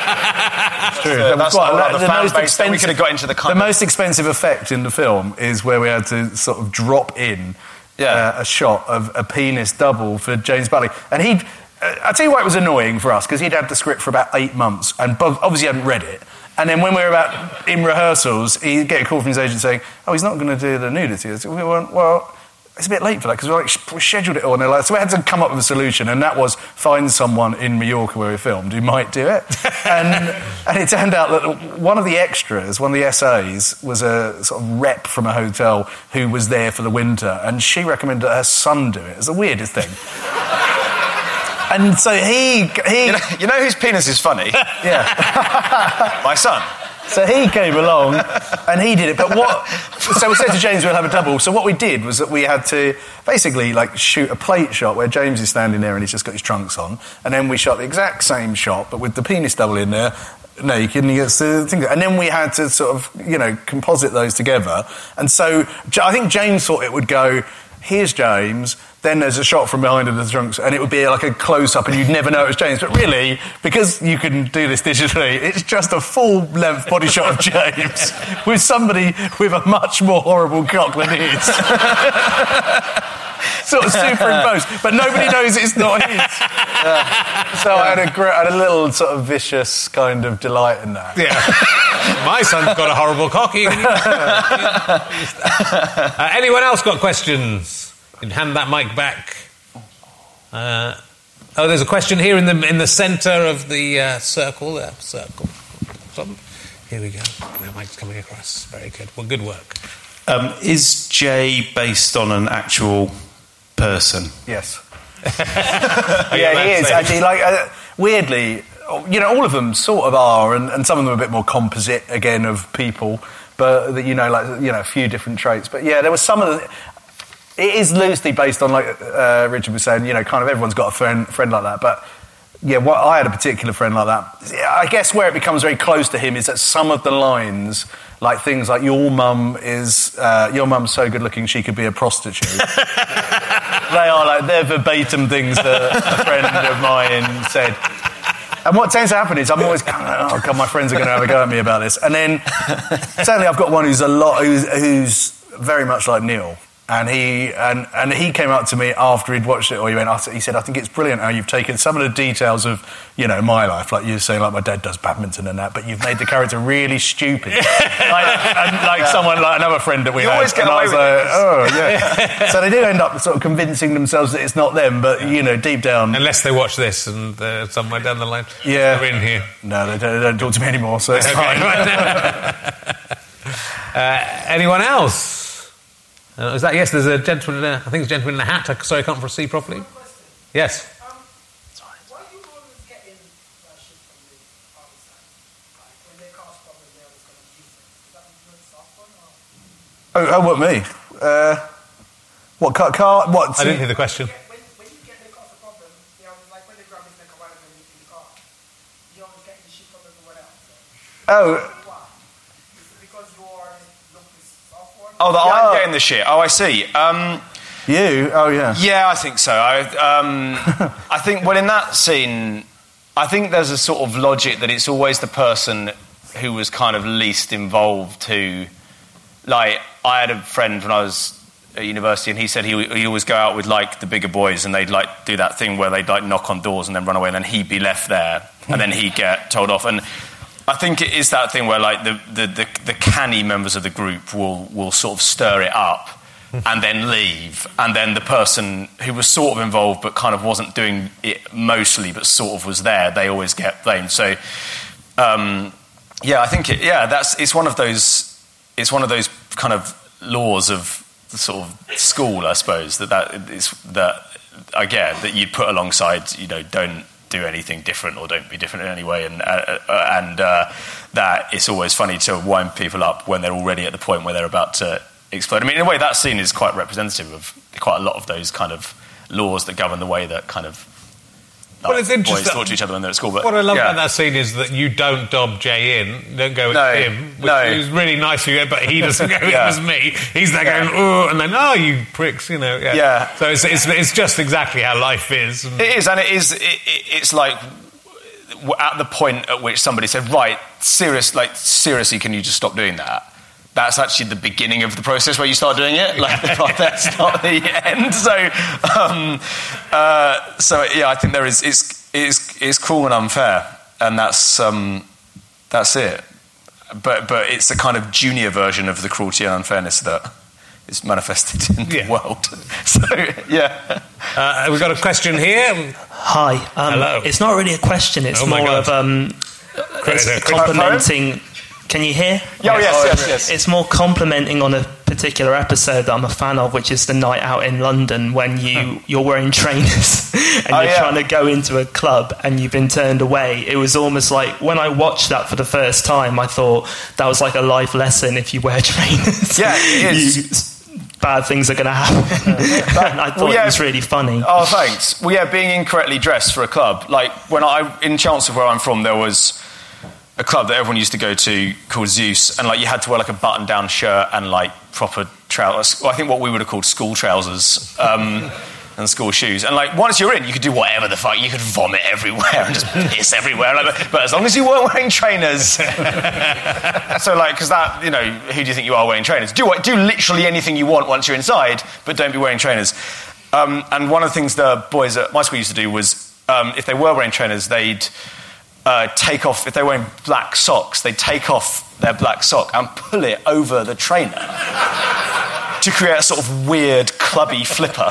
that's Quite, not the, the, the fan most base that we expensive, could have got into the kind the of- most expensive effect in the film is where we had to sort of drop in Yeah. uh, a shot of a penis double for James Buckley. And he'd... Uh, I'll tell you why it was annoying for us, because he'd had the script for about eight months and bo- obviously hadn't read it. And then when we were about in rehearsals, he'd get a call from his agent saying, oh, he's not going to do the nudity. So we went, well... It's a bit late for that because we like, we scheduled it all, and they're like, so we had to come up with a solution, and that was find someone in Mallorca where we filmed who might do it. and, and it turned out that one of the extras, one of the S As, was a sort of rep from a hotel who was there for the winter, and she recommended that her son do it. It's the weirdest thing. And so he... he you, know, you know whose penis is funny? Yeah. My son. So he came along and he did it. But what... So we said to James we'll have a double. So what we did was that we had to basically like shoot a plate shot where James is standing there and he's just got his trunks on. And then we shot the exact same shot, but with the penis double in there, naked, and he gets the thing. And then we had to sort of, you know, composite those together. And so I think James thought it would go... Here's James, then there's a shot from behind of the trunks, and it would be like a close-up, and you'd never know it was James. But really, because you can do this digitally, it's just a full-length body shot of James with somebody with a much more horrible cock than his. Sort of superimposed, but nobody knows it's not his. Yeah. So I had a, gr- I had a little sort of vicious kind of delight in that. Yeah. My son's got a horrible cock. uh, anyone else got questions? You can hand that mic back. Uh, oh, there's a question here in the in the centre of the uh, circle. There, circle. Here we go. The mic's coming across. Very good. Well, good work. Um, is Jay based on an actual person? Yes. Yeah, he is actually. Like uh, weirdly, you know, all of them sort of are, and, and some of them are a bit more composite again of people, but that you know, like you know, a few different traits. But yeah, there was some of the. It is loosely based on, like uh, Richard was saying, you know, kind of everyone's got a friend friend like that, but. Yeah, what, I had a particular friend like that. I guess where it becomes very close to him is that some of the lines, like things like "Your mum is uh, your mum's so good looking she could be a prostitute." They are like they're verbatim things that a friend of mine said. And what tends to happen is I'm always kind of, oh god, my friends are going to have a go at me about this. And then certainly I've got one who's a lot who's, who's very much like Neil. And he and, and he came up to me after he'd watched it, or he went, he said, I think it's brilliant how you've taken some of the details of, you know, my life, like you were saying, like my dad does badminton and that, but you've made the character really stupid. like, and like yeah. someone, like another friend that we you had. always get and away I was with like, it. oh, yeah. So they do end up sort of convincing themselves that it's not them, but, yeah. you know, deep down... Unless they watch this and uh, somewhere down the line, yeah. they're in here. No, they don't, they don't talk to me anymore, so it's okay. fine. uh, anyone else? Uh, is that yes? There's a gentleman. In a, I think it's a gentleman in a hat. I, sorry, I can't see properly. Yes. Um, sorry. Why do you always get in uh, shit from the other side? Like when they cast problems, they always going to use it. Is that you doing soft one or? Oh, oh, what me? Uh, what car? car what? I didn't hear the question. Yeah, when, when you get the cast a problem, they always like when they grab his neck or whatever in the car, you always get the shit from everyone else. Oh. Is it because you are look this soft one? Oh, that yeah. I'm getting the shit. Oh, I see. Um, You? Oh, yeah. Yeah, I think so. I, um, I think, well, in that scene, I think there's a sort of logic that it's always the person who was kind of least involved who, like, I had a friend when I was at university and he said he he always go out with, like, the bigger boys and they'd, like, do that thing where they'd, like, knock on doors and then run away and then he'd be left there and then he'd get told off. And I think it is that thing where, like, the, the, the, the canny members of the group will, will sort of stir it up and then leave, and then the person who was sort of involved but kind of wasn't doing it mostly but sort of was there, they always get blamed. So, um, yeah, I think, it, yeah, that's it's one of those, it's one of those kind of laws of the sort of school, I suppose, that that is, that, I get, that you'd put alongside, you know, don't do anything different or don't be different in any way, and uh, and uh, that it's always funny to wind people up when they're already at the point where they're about to explode. I mean, in a way, that scene is quite representative of quite a lot of those kind of laws that govern the way that kind of like, well, it's interesting. boys talk to each other when they're at school. But, what I love yeah. about that scene is that you don't dob Jay in, don't go with No, him, which no. is really nice for you, but he doesn't go Yeah. in as me. He's there Yeah. going, oh, and then, oh, you pricks, you know. Yeah. Yeah. So it's, it's, it's just exactly how life is. And It is, and it is. It, it, it's like at the point at which somebody said, "Right, serious, like seriously, can you just stop doing that?" That's actually the beginning of the process where you start doing it. Like that's not the end. So, um, uh, so yeah, I think there is. It's it's it's cruel and unfair, and that's um, that's it. But but it's a kind of junior version of the cruelty and unfairness that is manifested in the Yeah. world. So yeah. uh, we've got a question here. Hi. Um, Hello. It's not really a question. It's Oh my more God. of um, Chris- it's Chris- complimenting. Can you hear? Yeah, oh, yes, yes, yes. It's more complimenting on a particular episode that I'm a fan of, which is the night out in London when you you're wearing trainers and Oh, you're yeah. trying to go into a club and you've been turned away. It was almost like when I watched that for the first time, I thought that was like a life lesson. If you wear trainers, Yeah, it is. you, bad things are going to happen. And I thought Well, yeah. it was really funny. Oh, thanks. Well, yeah, being incorrectly dressed for a club. Like, when I, in Chelmsford, where I'm from, there was a club that everyone used to go to called Zeus, and, like, you had to wear, like, a button-down shirt and, like, proper trousers. Well, I think what we would have called school trousers um, and school shoes. And, like, once you're in, you could do whatever the fuck. You could vomit everywhere and just piss everywhere. Like, but, but as long as you weren't wearing trainers... so, like, because that, you know, who do you think you are wearing trainers? Do what, do literally anything you want once you're inside, but don't be wearing trainers. Um, and one of the things the boys at my school used to do was, um, if they were wearing trainers, they'd uh, take off, if they were wearing black socks, they'd take off their black sock and pull it over the trainer to create a sort of weird, clubby flipper.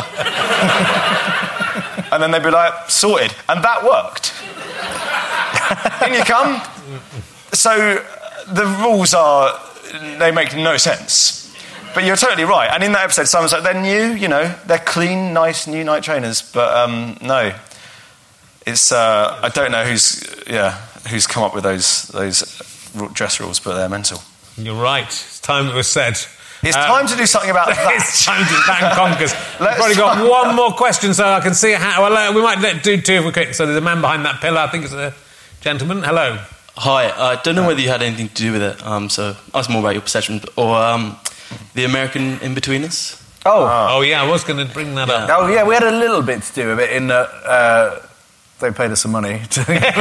And then they'd be like, sorted. And that worked. In you come. So the rules are, they make no sense. But you're totally right. And in that episode, Simon's like, they're new, you know, they're clean, nice, new night trainers. But um, no, it's, uh, I don't know who's, yeah, who's come up with those those dress rules, but they're mental. You're right. It's time it was said. It's Uh, time to do something about that. It's time to thank Conkers. We've Let's probably got try- one more question, so I can see how. Well, uh, we might let, do two if we quick. So there's a man behind that pillar. I think it's a gentleman. Hello. Hi, I don't know whether you had anything to do with it, um, so ask more about your perception, or um, the American In-Betweeners. Oh. Oh, yeah, I was going to bring that up. Oh, yeah, we had a little bit to do with it in that uh, they paid us some money. To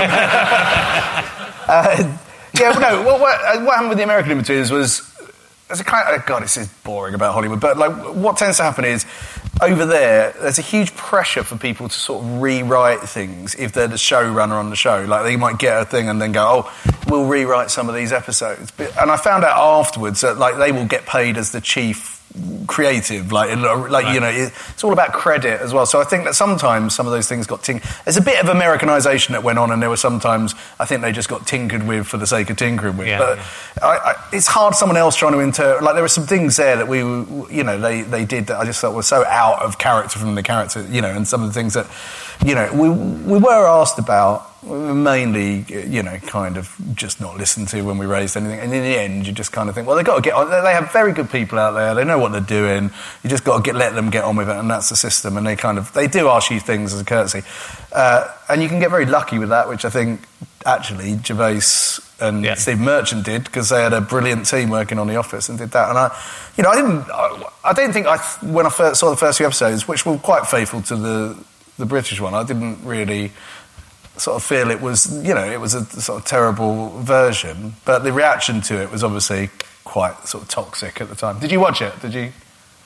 uh, yeah, well, no, what, what, what happened with the American In-Betweeners was, as a kind of, God, this is boring about Hollywood, but like what tends to happen is, over there, there's a huge pressure for people to sort of rewrite things if they're the showrunner on the show. Like, they might get a thing and then go, oh, we'll rewrite some of these episodes. But, and I found out afterwards that, like, they will get paid as the chief creative, like, in, like Right. you know, it's all about credit as well. So I think that sometimes some of those things got tinkered. There's a bit of Americanization that went on, and there were sometimes I think they just got tinkered with for the sake of tinkering with. Yeah, but yeah. I, I, it's hard someone else trying to inter. Like, there were some things there that we, you know, they they did that I just thought were so out of character from the character, you know, and some of the things that, you know, we we were asked about. We were mainly, you know, kind of just not listened to when we raised anything. And in the end, you just kind of think, well, they've got to get on. They have very good people out there. They know what they're doing. You just got to get, let them get on with it, and that's the system. And they kind of, they do ask you things as a courtesy. Uh, and you can get very lucky with that, which I think, actually, Gervais and yeah. Steve Merchant did, because they had a brilliant team working on The Office and did that. And I, you know, I didn't, I, I don't think I, when I first saw the first few episodes, which were quite faithful to the the British one, I didn't really sort of feel it was, you know, it was a sort of terrible version. But the reaction to it was obviously quite sort of toxic at the time. Did you watch it? Did you?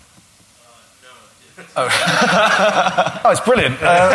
Oh. Oh, it's brilliant. Uh,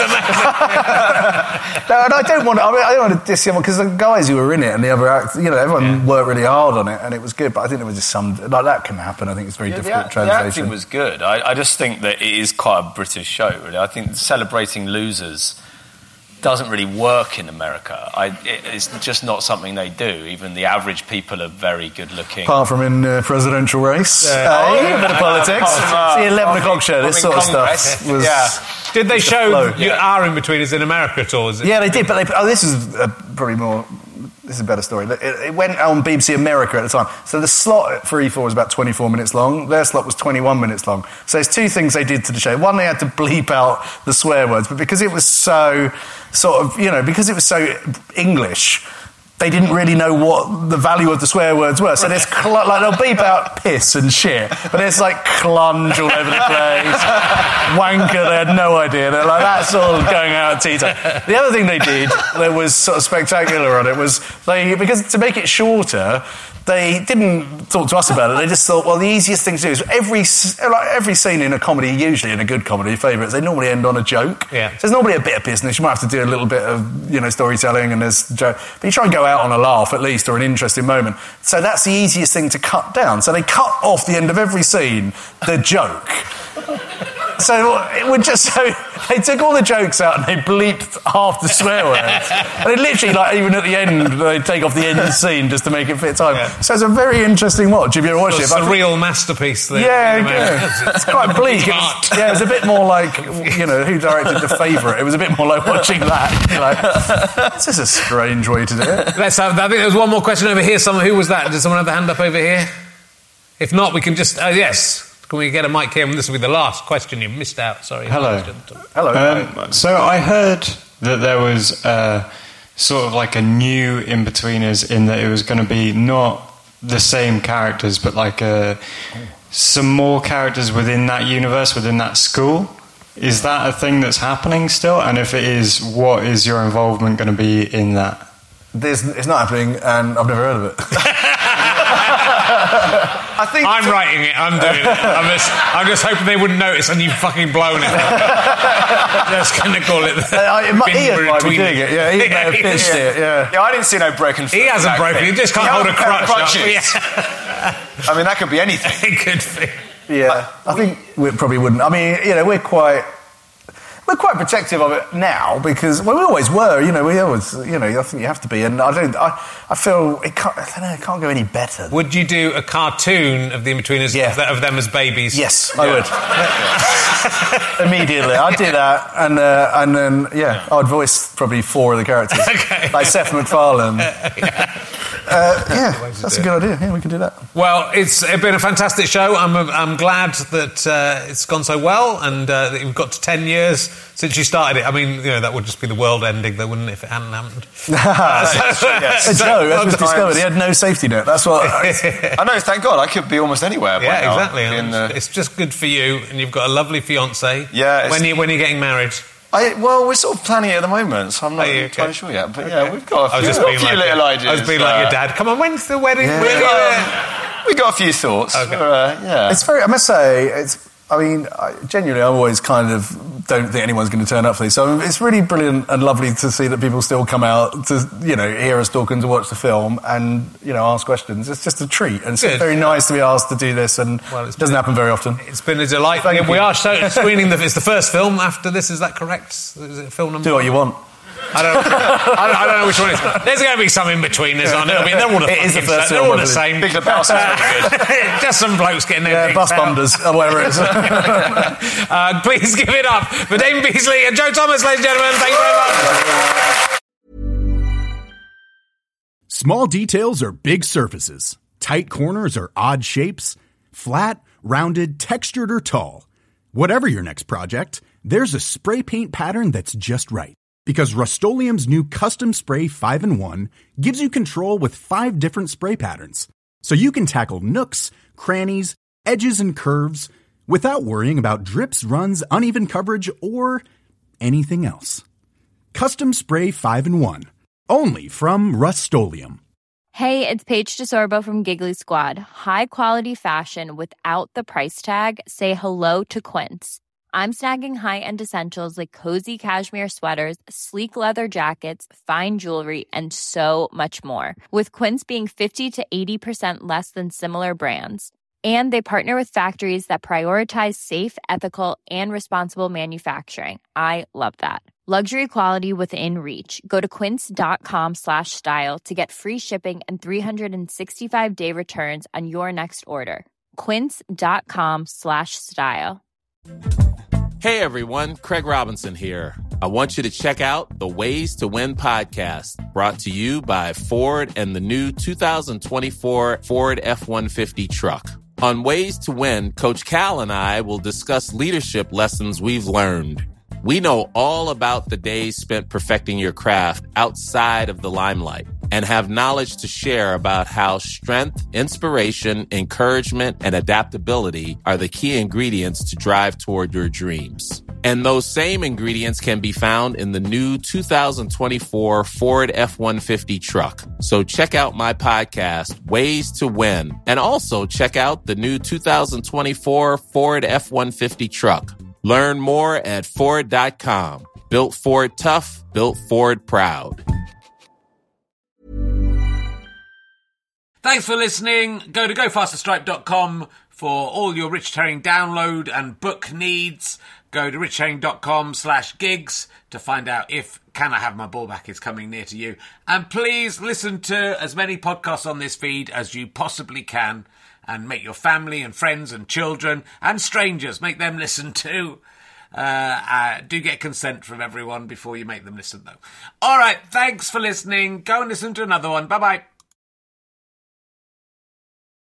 no, and I don't want to, I, mean, I don't want to diss him, because the guys who were in it and the other actors, you know, everyone yeah. worked really hard on it, and it was good. But I think there was just some like that can happen. I think it's very yeah, difficult the, translation. The acting was good. I, I just think that it is quite a British show. Really, I think celebrating losers doesn't really work in America. I, it, it's just not something they do. Even the average people are very good looking. Apart from in uh, presidential race, uh, uh, oh, yeah, a bit of politics. Uh, it's the eleven o'clock show. This sort of stuff was. Yeah. Did they show flow. you are in between us in America at all? Is it? Yeah, they did. But they, oh, this is uh, probably more. This is a better story. It, it went on B B C America at the time. So the slot for E four was about twenty-four minutes long. Their slot was twenty-one minutes long. So there's two things they did to the show. One, they had to bleep out the swear words, but because it was so sort of, you know, because it was so English, they didn't really know what the value of the swear words were. So there's, cl- like, they'll beep out piss and shit, but there's, like, clunge all over the place. Wanker, they had no idea. They're like, that's all going out at tea time. The other thing they did that was sort of spectacular on it was, they, because to make it shorter, they didn't talk to us about it. They just thought, well, the easiest thing to do is every like every scene in a comedy, usually in a good comedy, favourites, they normally end on a joke. Yeah. So there's normally a bit of business. You might have to do a little bit of, you know, storytelling, and there's joke. But you try and go out on a laugh at least, or an interesting moment. So that's the easiest thing to cut down. So they cut off the end of every scene the joke. So it would just so they took all the jokes out and they bleeped half the swear words. And they literally, like, even at the end, they take off the end of the scene just to make it fit time. Yeah. So it's a very interesting watch if you ever watch it. It's a real masterpiece. There. Yeah, yeah. It's quite bleak. It was, yeah, it was a bit more like, you know, who directed The Favourite? It was a bit more like watching that. You're like, this is a strange way to do it. Let's have. I think there was one more question over here. Someone, who was that? Does someone have their hand up over here? If not, we can just. Uh, yes. Can we get a mic here? And this will be the last question. You missed out. Sorry. Hello. Hello. Um, so I heard that there was uh, sort of like a new In-Betweeners, in that it was going to be not the same characters, but like a, some more characters within that universe, within that school. Is that a thing that's happening still? And if it is, what is your involvement going to be in that? There's, it's not happening, and I've never heard of it. I think I'm writing it. I'm doing it. I'm just, I'm just hoping they wouldn't notice, and you've fucking blown it. Just going to call it. Uh, it might, Ian might be doing it. Yeah, he may have pitched yeah. it. Yeah. yeah, I didn't see no broken foot. He hasn't broken. He just can't he hold a crutch. Crutches. I mean, that could be anything. It could be. Yeah, I think we probably wouldn't. I mean, you know, we're quite. We're quite protective of it now, because well, we always were. You know, we always, you know, I think you have to be. And I don't. I, I feel it can't. I don't know. It can't go any better. Would you do a cartoon of the In-Betweeners, yeah. of them as babies? Yes, I yeah. would. Immediately, I'd do that, and uh, and then yeah, I'd voice probably four of the characters, okay. like Seth MacFarlane. yeah, uh, yeah that's a good idea. Yeah, we can do that. Well, it's been a fantastic show. I'm I'm glad that uh, it's gone so well, and uh, that you've got to ten years since you started it. I mean, you know, that would just be the world ending, though, wouldn't it, if it hadn't happened? uh, so, yes. so, Joe, as was discovered, he had no safety net. That's what. I, I know. Thank God, I could be almost anywhere. Yeah, now. exactly. In the... It's just good for you, and you've got a lovely fiance. Yeah. When you when you're getting married. I, well, we're sort of planning it at the moment, so I'm not okay? entirely sure yet. But okay. yeah, we've got a few, I was just got being a few like little your, ideas. I was being uh, like your dad. Come on, when's the wedding? Yeah. We've, got, we got a few thoughts. Okay. For, uh, yeah. It's very. I must say, it's. I mean, I, genuinely, I always kind of don't think anyone's going to turn up for these. So it's really brilliant and lovely to see that people still come out to, you know, hear us talking, to watch the film and, you know, ask questions. It's just a treat. And it's Good. very nice to be asked to do this, and well, it doesn't been, happen very often. It's been a delight. Thank we you. are show, screening the... It's the first film after this, is that correct? Is it film number Do what you want. I don't, I, don't, I don't know which one it is. There's going to be some in-betweeners on it. I mean, they're all the, it is the first they're film, all the same. Big Lebowski's really good. Just some blokes getting their yeah, bus bunders, or whatever it is. uh, please give it up for Dame Beasley and Joe Thomas, ladies and gentlemen. Thank you very much. Small details are big surfaces. Tight corners are odd shapes. Flat, rounded, textured, or tall. Whatever your next project, there's a spray paint pattern that's just right. Because Rust-Oleum's new Custom Spray five in one gives you control with five different spray patterns. So you can tackle nooks, crannies, edges, and curves without worrying about drips, runs, uneven coverage, or anything else. Custom Spray five in one. Only from Rust-Oleum. Hey, it's Paige DeSorbo from Giggly Squad. High quality fashion without the price tag. Say hello to Quince. I'm snagging high-end essentials like cozy cashmere sweaters, sleek leather jackets, fine jewelry, and so much more. With Quince being fifty to eighty percent less than similar brands. And they partner with factories that prioritize safe, ethical, and responsible manufacturing. I love that. Luxury quality within reach. Go to quince.com slash style to get free shipping and three sixty-five day returns on your next order. Quince.com slash style. Hey everyone, Craig Robinson here. I want you to check out the Ways to Win podcast, brought to you by Ford and the new two thousand twenty-four Ford F one fifty truck. On Ways to Win, Coach Cal and I will discuss leadership lessons we've learned. We know all about the days spent perfecting your craft outside of the limelight and have knowledge to share about how strength, inspiration, encouragement, and adaptability are the key ingredients to drive toward your dreams. And those same ingredients can be found in the new two thousand twenty-four Ford F one fifty truck. So check out my podcast, Ways to Win, and also check out the new two thousand twenty-four Ford F one fifty truck. Learn more at Ford dot com. Built Ford tough, built Ford proud. Thanks for listening. Go to go faster stripe dot com for all your Richard Herring download and book needs. Go to richard herring dot com slash gigs to find out if Can I Have My Ball Back is coming near to you. And please listen to as many podcasts on this feed as you possibly can. And make your family and friends and children and strangers, make them listen too. Uh, uh, do get consent from everyone before you make them listen, though. All right, thanks for listening. Go and listen to another one. Bye-bye.